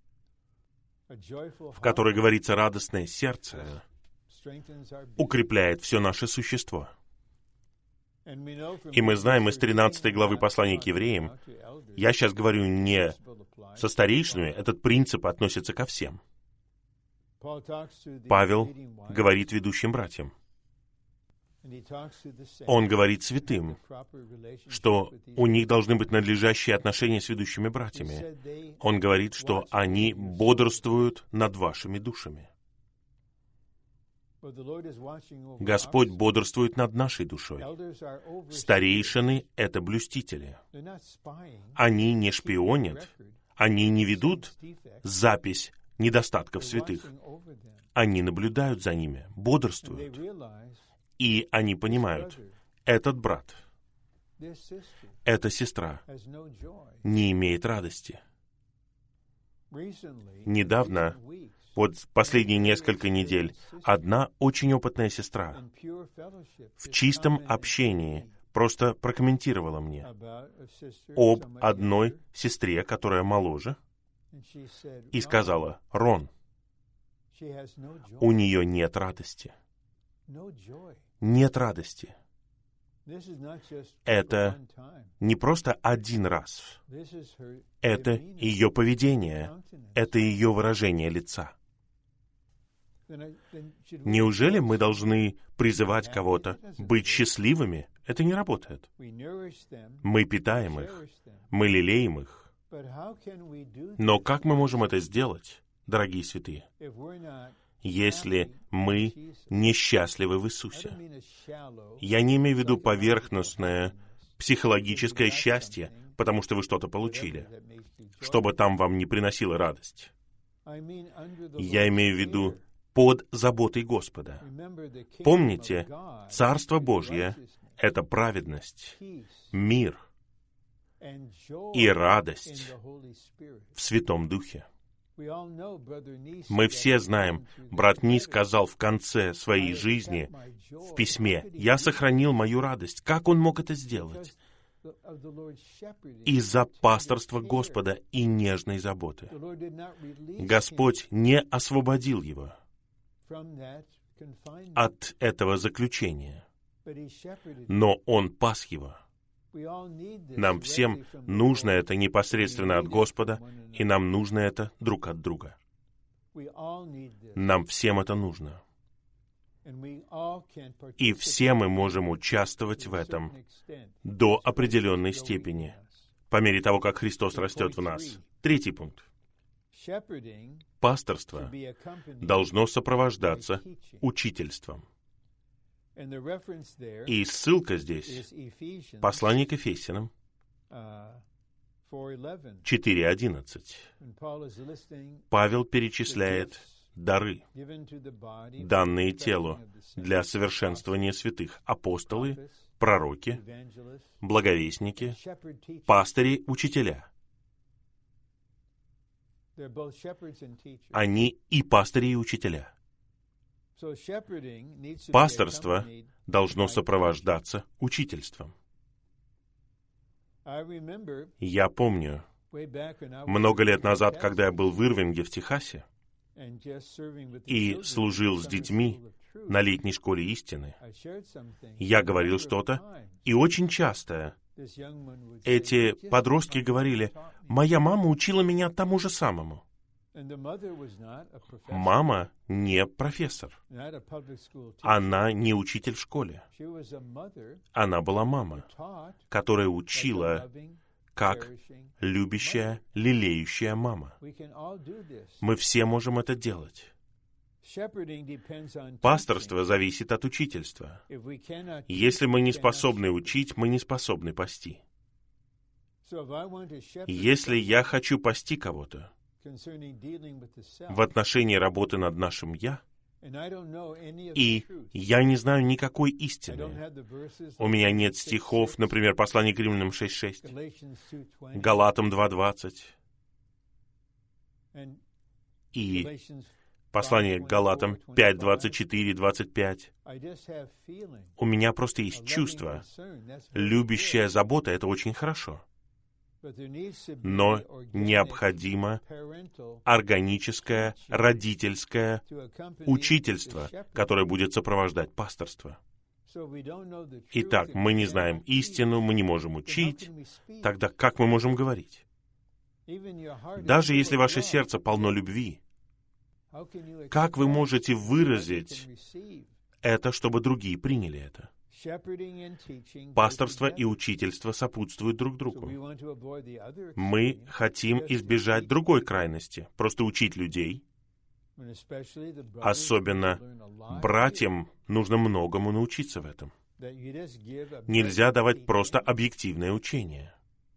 в которой говорится: радостное сердце укрепляет все наше существо. И мы знаем из тринадцатой главы послания к евреям, я сейчас говорю не со старейшинами, этот принцип относится ко всем. Павел говорит ведущим братьям, он говорит святым, что у них должны быть надлежащие отношения с ведущими братьями. Он говорит, что они бодрствуют над вашими душами. Господь бодрствует над нашей душой. Старейшины — это блюстители. Они не шпионят, они не ведут запись недостатков святых. Они наблюдают за ними, бодрствуют. И они понимают, этот брат, эта сестра не имеет радости. Недавно, вот последние несколько недель, одна очень опытная сестра в чистом общении просто прокомментировала мне об одной сестре, которая моложе, и сказала: «Рон, у нее нет радости». Нет радости. Это не просто один раз. Это ее поведение. Это ее выражение лица. Неужели мы должны призывать кого-то быть счастливыми? Это не работает. Мы питаем их. Мы лелеем их. Но как мы можем это сделать, дорогие святые, если мы несчастливы в Иисусе? Я не имею в виду поверхностное психологическое счастье, потому что вы что-то получили, чтобы там вам не приносило радость. Я имею в виду под заботой Господа. Помните, Царство Божье — это праведность, мир и радость в Святом Духе. Мы все знаем, брат Ни сказал в конце своей жизни в письме: «Я сохранил мою радость». Как он мог это сделать? Из-за пасторства Господа и нежной заботы. Господь не освободил его от этого заключения, но Он пас его. Нам всем нужно это непосредственно от Господа, и нам нужно это друг от друга. Нам всем это нужно. И все мы можем участвовать в этом до определенной степени, по мере того, как Христос растет в нас. Третий пункт. Пасторство должно сопровождождаться учительством. И ссылка здесь — послание к Ефесянам четыре одиннадцать. Павел перечисляет дары, данные телу для совершенствования святых: апостолы, пророки, благовестники, пастыри, учителя. Они и пастыри, и учителя. Пасторство должно сопровождаться учительством. Я помню, много лет назад, когда я был в Ирвинге, в Техасе, и служил с детьми на летней школе истины, я говорил что-то, и очень часто эти подростки говорили: «Моя мама учила меня тому же самому». Мама не профессор. Она не учитель в школе. Она была мама, которая учила как любящая, лелеющая мама. Мы все можем это делать. Пасторство зависит от учительства. Если мы не способны учить, мы не способны пасти. Если я хочу пасти кого-то в отношении работы над нашим «я», и я не знаю никакой истины, у меня нет стихов, например, послание к Римлянам шесть шесть, Галатам два двадцать, и послание к Галатам пять двадцать четыре двадцать пять. У меня просто есть чувство. Любящая забота — это очень хорошо. Но необходимо органическое, родительское учительство, которое будет сопровождать пасторство. Итак, мы не знаем истину, мы не можем учить. Тогда как мы можем говорить? Даже если ваше сердце полно любви, как вы можете выразить это, чтобы другие приняли это? Пасторство и учительство сопутствуют друг другу. Мы хотим избежать другой крайности, просто учить людей. Особенно братьям нужно многому научиться в этом. Нельзя давать просто объективное учение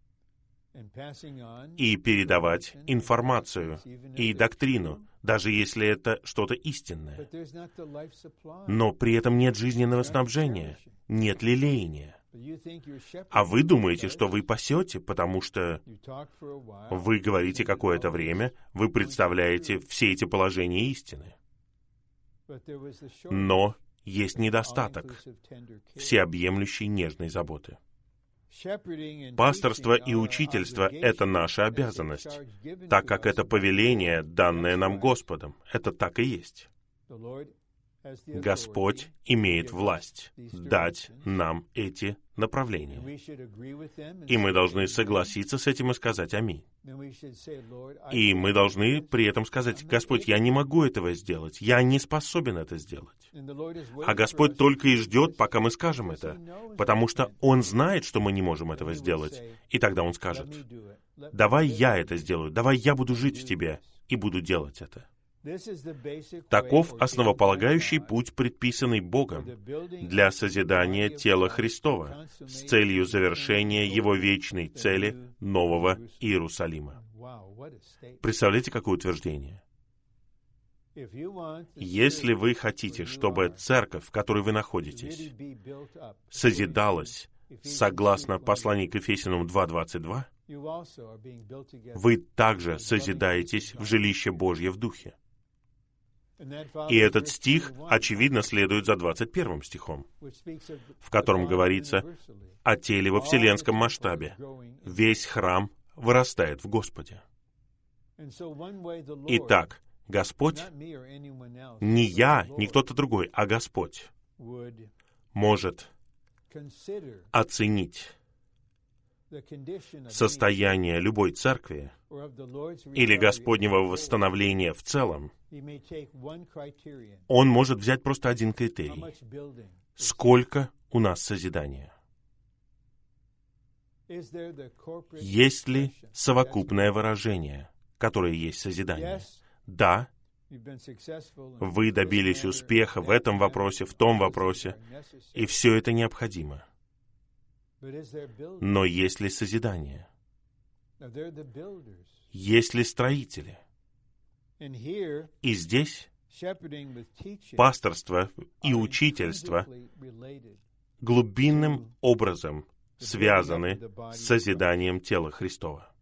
и передавать информацию и доктрину, даже если это что-то истинное. Но при этом нет жизненного снабжения, нет лелеяния. А вы думаете, что вы пасете, потому что вы говорите какое-то время, вы представляете все эти положения истины. Но есть недостаток всеобъемлющей нежной заботы. Пасторство и учительство — это наша обязанность, так как это повеление, данное нам Господом. Это так и есть. Господь имеет власть дать нам эти направления. И мы должны согласиться с этим и сказать «Аминь». И мы должны при этом сказать: «Господь, я не могу этого сделать, я не способен это сделать». А Господь только и ждет, пока мы скажем это, потому что Он знает, что мы не можем этого сделать. И тогда Он скажет: «Давай я это сделаю, давай я буду жить в тебе и буду делать это». Таков основополагающий путь, предписанный Богом для созидания тела Христова с целью завершения Его вечной цели Нового Иерусалима. Представляете, какое утверждение? Если вы хотите, чтобы церковь, в которой вы находитесь, созидалась согласно посланию к Ефесянам два двадцать два, вы также созидаетесь в жилище Божье в Духе. И этот стих, очевидно, следует за двадцать первым стихом, в котором говорится о теле во вселенском масштабе. Весь храм вырастает в Господе. Итак, Господь, не я, не кто-то другой, а Господь может оценить состояние любой церкви или Господнего восстановления в целом. Он может взять просто один критерий. Сколько у нас созидания? Есть ли совокупное выражение, которое есть созидание? Да, вы добились успеха в этом вопросе, в том вопросе, и все это необходимо. Но есть ли созидание? Есть ли строители? И здесь пасторство и учительство глубинным образом связаны с созиданием тела Христова.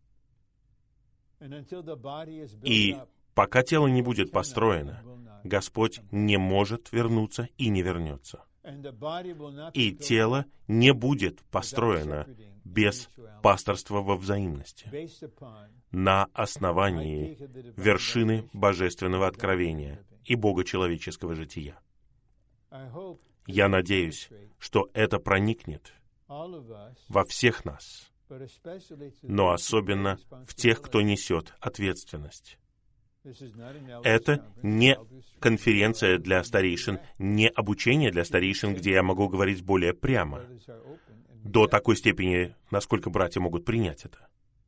И пока тело не будет построено, Господь не может вернуться и не вернется. И тело не будет построено без пасторства во взаимности, на основании вершины божественного откровения и богочеловеческого жития. Я надеюсь, что это проникнет во всех нас, но особенно в тех, кто несет ответственность. Это не конференция для старейшин, не обучение для старейшин, где я могу говорить более прямо, до такой степени, насколько братья могут принять это.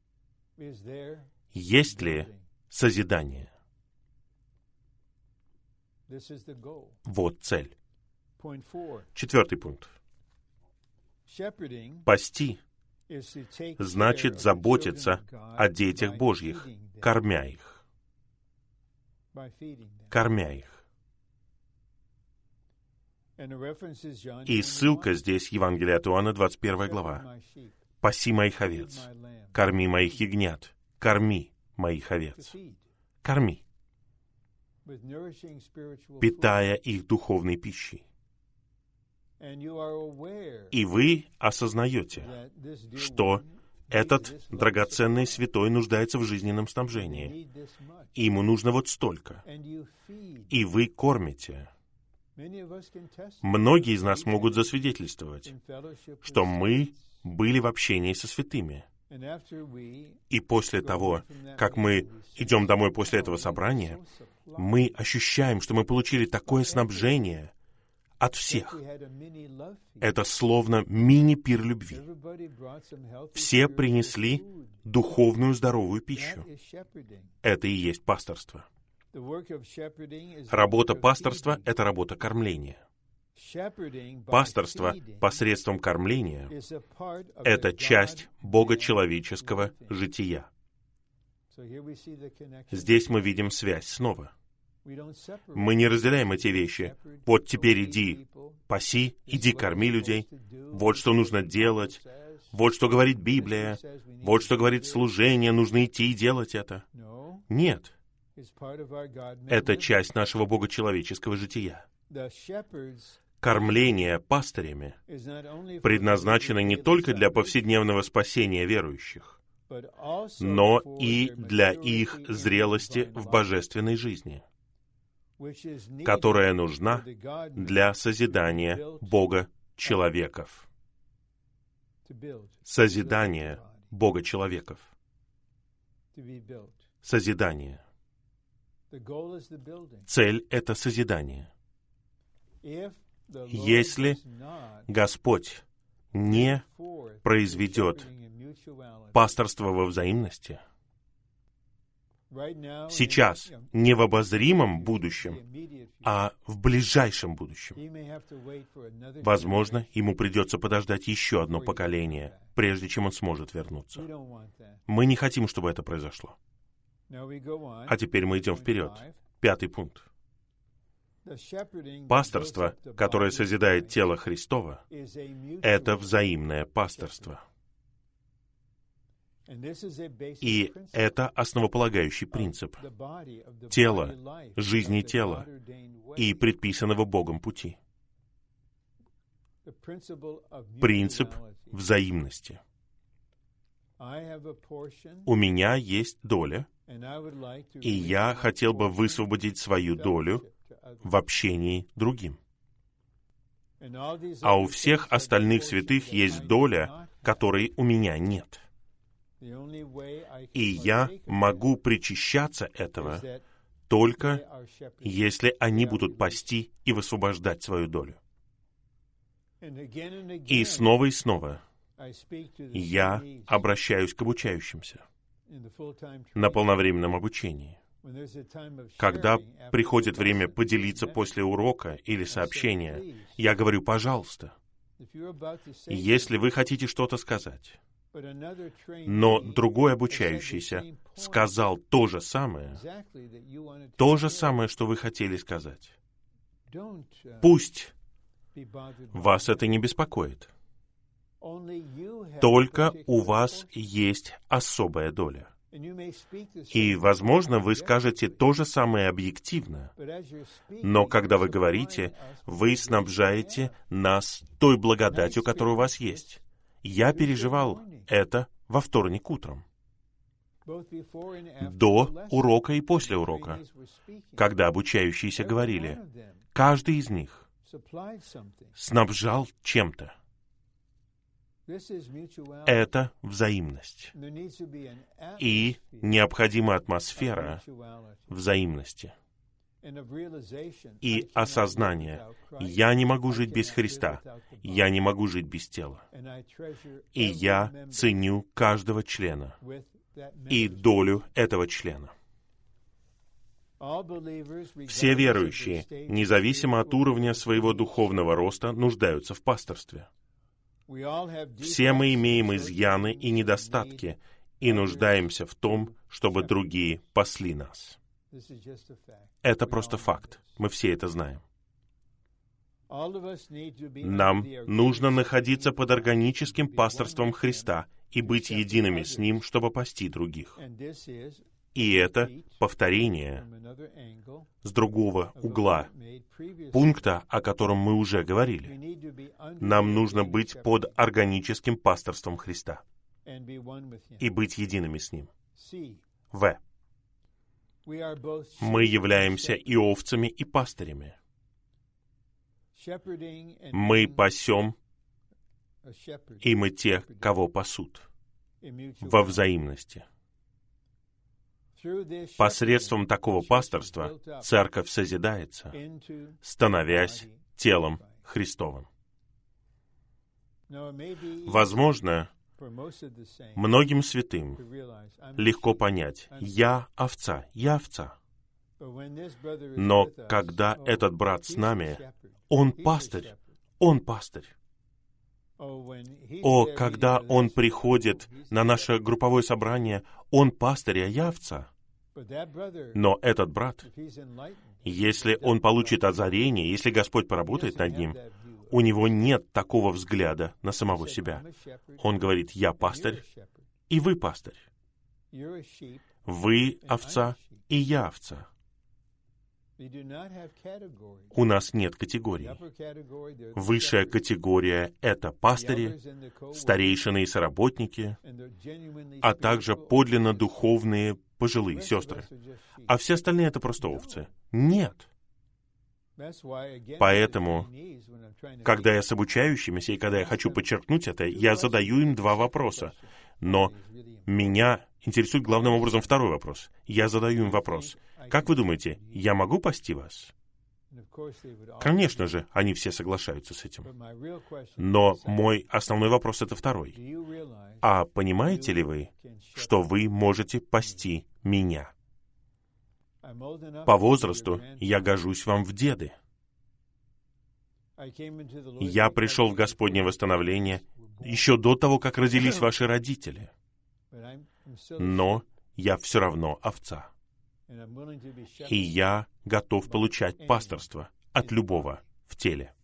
Есть ли созидание? Вот цель. Четвертый пункт. Пасти значит заботиться о детях Божьих, кормя их. Кормя их. И ссылка здесь Евангелие от Иоанна, двадцать первая глава. «Паси моих овец, корми моих ягнят, корми моих овец». Корми, питая их духовной пищей. И вы осознаете, что этот драгоценный святой нуждается в жизненном снабжении. И ему нужно вот столько. И вы кормите. Многие из нас могут засвидетельствовать, что мы были в общении со святыми. И после того, как мы идем домой после этого собрания, мы ощущаем, что мы получили такое снабжение от всех. Это словно мини-пир любви. Все принесли духовную здоровую пищу. Это и есть пасторство. Работа пасторства — это работа кормления. Пасторство посредством кормления — это часть богочеловеческого жития. Здесь мы видим связь снова. Мы не разделяем эти вещи. Вот теперь иди, паси, иди корми людей. Вот что нужно делать. Вот что говорит Библия. Вот что говорит служение. Нужно идти и делать это. Нет. Это часть нашего богочеловеческого жития. Кормление пастырями предназначено не только для повседневного спасения верующих, но и для их зрелости в божественной жизни, которая нужна для созидания Бога-человеков. Созидание Бога-человеков. Созидание. Цель — это созидание. Если Господь не произведет пасторство во взаимности, сейчас, не в обозримом будущем, а в ближайшем будущем, возможно, ему придется подождать еще одно поколение, прежде чем он сможет вернуться. Мы не хотим, чтобы это произошло. А теперь мы идем вперед. Пятый пункт. Пасторство, которое созидает тело Христова, это взаимное пасторство. И это основополагающий принцип тела, жизни тела и предписанного Богом пути. Принцип взаимности. У меня есть доля, и я хотел бы высвободить свою долю в общении другим. А у всех остальных святых есть доля, которой у меня нет. И я могу причащаться этого только если они будут пасти и высвобождать свою долю. И снова и снова я обращаюсь к обучающимся на полновременном обучении. Когда приходит время поделиться после урока или сообщения, я говорю: пожалуйста, если вы хотите что-то сказать, но другой обучающийся сказал то же самое, то же самое, что вы хотели сказать, пусть вас это не беспокоит. Только у вас есть особая доля. И, возможно, вы скажете то же самое объективно, но когда вы говорите, вы снабжаете нас той благодатью, которая у вас есть. Я переживал это во вторник утром, до урока и после урока, когда обучающиеся говорили, каждый из них снабжал чем-то. Это взаимность. И необходима атмосфера взаимности и осознание. Я не могу жить без Христа. Я не могу жить без тела. И я ценю каждого члена и долю этого члена. Все верующие, независимо от уровня своего духовного роста, нуждаются в пасторстве. Все мы имеем изъяны и недостатки и нуждаемся в том, чтобы другие пасли нас. Это просто факт. Мы все это знаем. Нам нужно находиться под органическим пасторством Христа и быть едиными с Ним, чтобы пасти других. И это повторение с другого угла, пункта, о котором мы уже говорили. Нам нужно быть под органическим пасторством Христа и быть едиными с Ним. В. Мы являемся и овцами, и пастырями. Мы пасем, и мы те, кого пасут, во взаимности. Посредством такого пасторства церковь созидается, становясь телом Христовым. Возможно, многим святым легко понять: «Я овца, я овца». Но когда этот брат с нами, он пастырь, он пастырь. О, когда он приходит на наше групповое собрание, он пастырь, а я овца. Но этот брат, если он получит озарение, если Господь поработает над ним, у него нет такого взгляда на самого себя. Он говорит: «Я пастырь, и вы пастырь. Вы овца, и я овца». У нас нет категорий. Высшая категория — это пастыри, старейшины и соработники, а также подлинно духовные пожилые сестры. А все остальные — это просто овцы. Нет. Поэтому, когда я с обучающимися, и когда я хочу подчеркнуть это, я задаю им два вопроса. Но меня интересует главным образом второй вопрос. Я задаю им вопрос: «Как вы думаете, я могу пасти вас?» Конечно же, они все соглашаются с этим. Но мой основной вопрос — это второй. А понимаете ли вы, что вы можете пасти меня? По возрасту я гожусь вам в деды. Я пришел в Господнее восстановление еще до того, как родились ваши родители. Но я все равно овца. И я готов получать пасторство от любого в теле.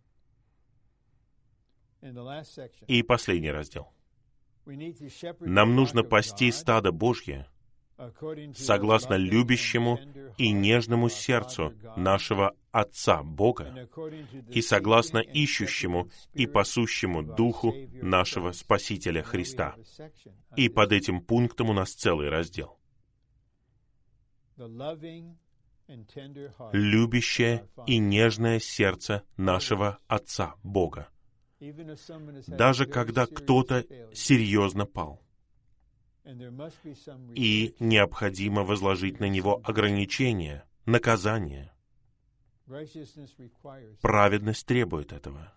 И последний раздел. Нам нужно пасти стадо Божье согласно любящему и нежному сердцу нашего Отца Бога и согласно ищущему и пасущему Духу нашего Спасителя Христа. И под этим пунктом у нас целый раздел. Любящее и нежное сердце нашего Отца Бога. Даже когда кто-то серьезно пал, и необходимо возложить на него ограничения, наказание. Праведность требует этого.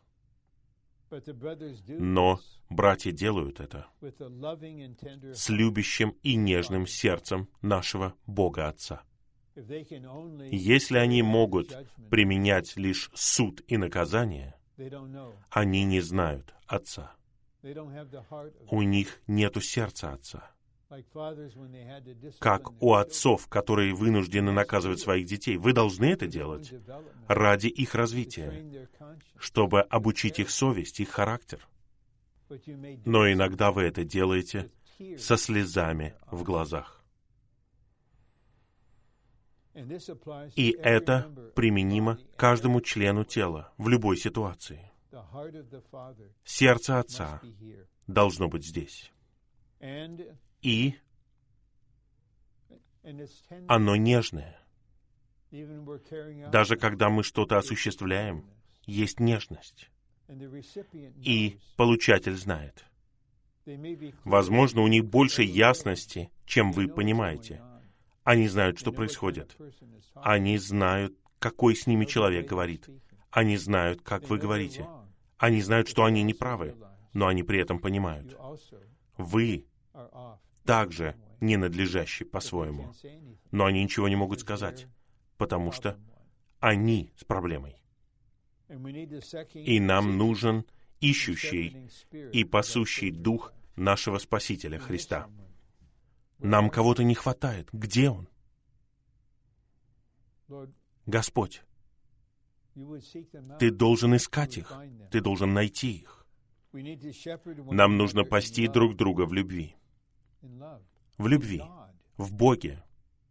Но братья делают это с любящим и нежным сердцем нашего Бога Отца. Если они могут применять лишь суд и наказание, они не знают Отца. У них нету сердца Отца. Как у отцов, которые вынуждены наказывать своих детей. Вы должны это делать ради их развития, чтобы обучить их совесть, их характер. Но иногда вы это делаете со слезами в глазах. И это применимо каждому члену тела в любой ситуации. Сердце Отца должно быть здесь. И оно нежное. Даже когда мы что-то осуществляем, есть нежность. и получатель знает. Возможно, у них больше ясности, чем вы понимаете. Они знают, что происходит. Они знают, какой с ними человек говорит. Они знают, как вы говорите. Они знают, что они не правы, но они при этом понимают. Вы также ненадлежащи по-своему, но они ничего не могут сказать, потому что они с проблемой. И нам нужен ищущий и пасущий дух нашего Спасителя Христа. Нам кого-то не хватает. Где Он? Господь, Ты должен искать их. Ты должен найти их. Нам нужно пасти друг друга в любви. В любви, в Боге,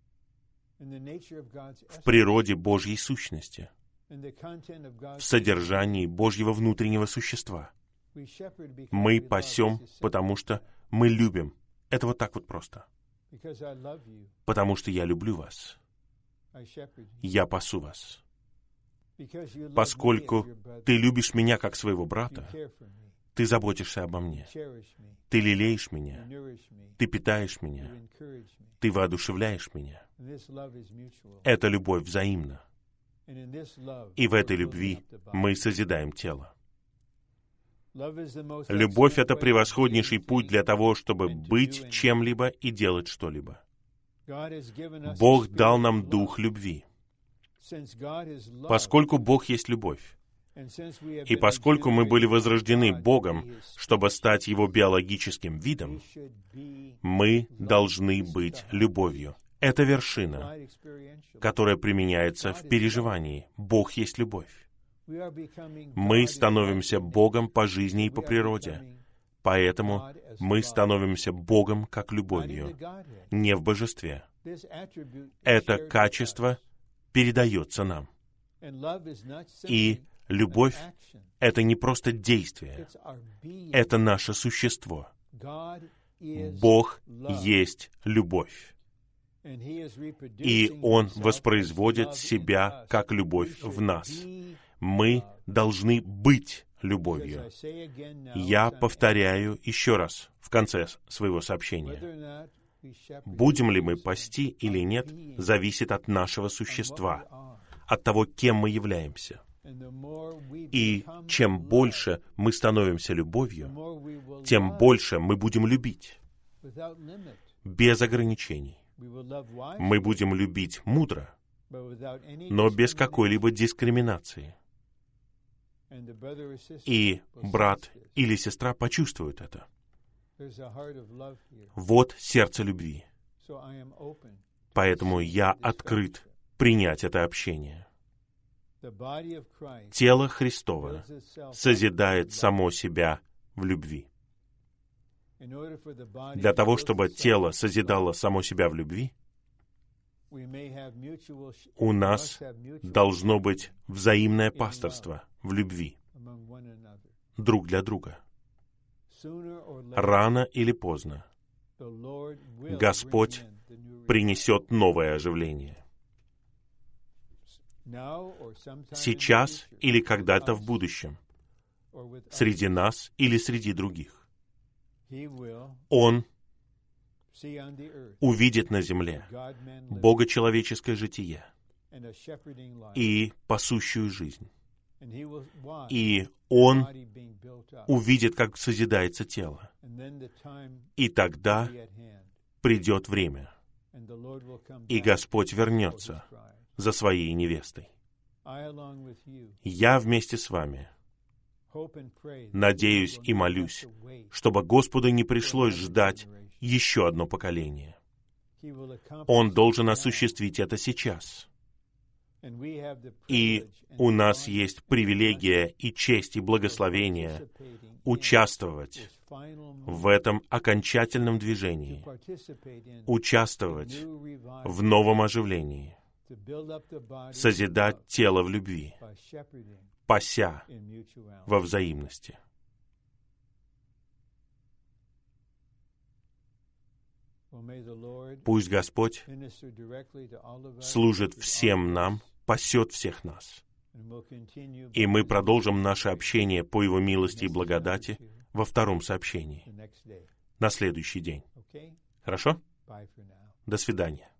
в природе Божьей сущности, в содержании Божьего внутреннего существа. Мы пасем, потому что мы любим. Это вот так вот просто. Потому что я люблю вас. Я пасу вас. Поскольку ты любишь меня как своего брата, ты заботишься обо мне. Ты лелеешь меня. Ты питаешь меня. Ты воодушевляешь меня. Эта любовь взаимна. И в этой любви мы созидаем тело. Любовь — это превосходнейший путь для того, чтобы быть чем-либо и делать что-либо. Бог дал нам дух любви. Поскольку Бог есть любовь, и поскольку мы были возрождены Богом, чтобы стать Его биологическим видом, мы должны быть любовью. Это вершина, которая применяется в переживании. Бог есть любовь. Мы становимся Богом по жизни и по природе. Поэтому мы становимся Богом как любовью, не в божестве. Это качество передается нам. И любовь — это не просто действие, это наше существо. Бог есть любовь. И Он воспроизводит себя как любовь в нас. Мы должны быть любовью. Я повторяю еще раз в конце своего сообщения. Будем ли мы пасти или нет, зависит от нашего существа, от того, кем мы являемся. И чем больше мы становимся любовью, тем больше мы будем любить, без ограничений. Мы будем любить мудро, но без какой-либо дискриминации. И брат или сестра почувствуют это. Вот сердце любви. Поэтому я открыт принять это общение. Тело Христово созидает само себя в любви. Для того, чтобы тело созидало само себя в любви, у нас должно быть взаимное пасторство в любви друг для друга. Рано или поздно Господь принесет новое оживление. Сейчас или когда-то в будущем, среди нас или среди других. Он увидит на земле богочеловеческое житие и пасущую жизнь. И Он увидит, как созидается тело. И тогда придет время, и Господь вернется за Своей невестой. Я вместе с вами надеюсь и молюсь, чтобы Господу не пришлось ждать еще одно поколение. Он должен осуществить это сейчас. И у нас есть привилегия и честь и благословение участвовать в этом окончательном движении, участвовать в новом оживлении, созидать тело в любви, пася во взаимности. Пусть Господь служит всем нам, пасет всех нас И мы продолжим наше общение по Его милости и благодати во втором сообщении, на следующий день. Хорошо? До свидания.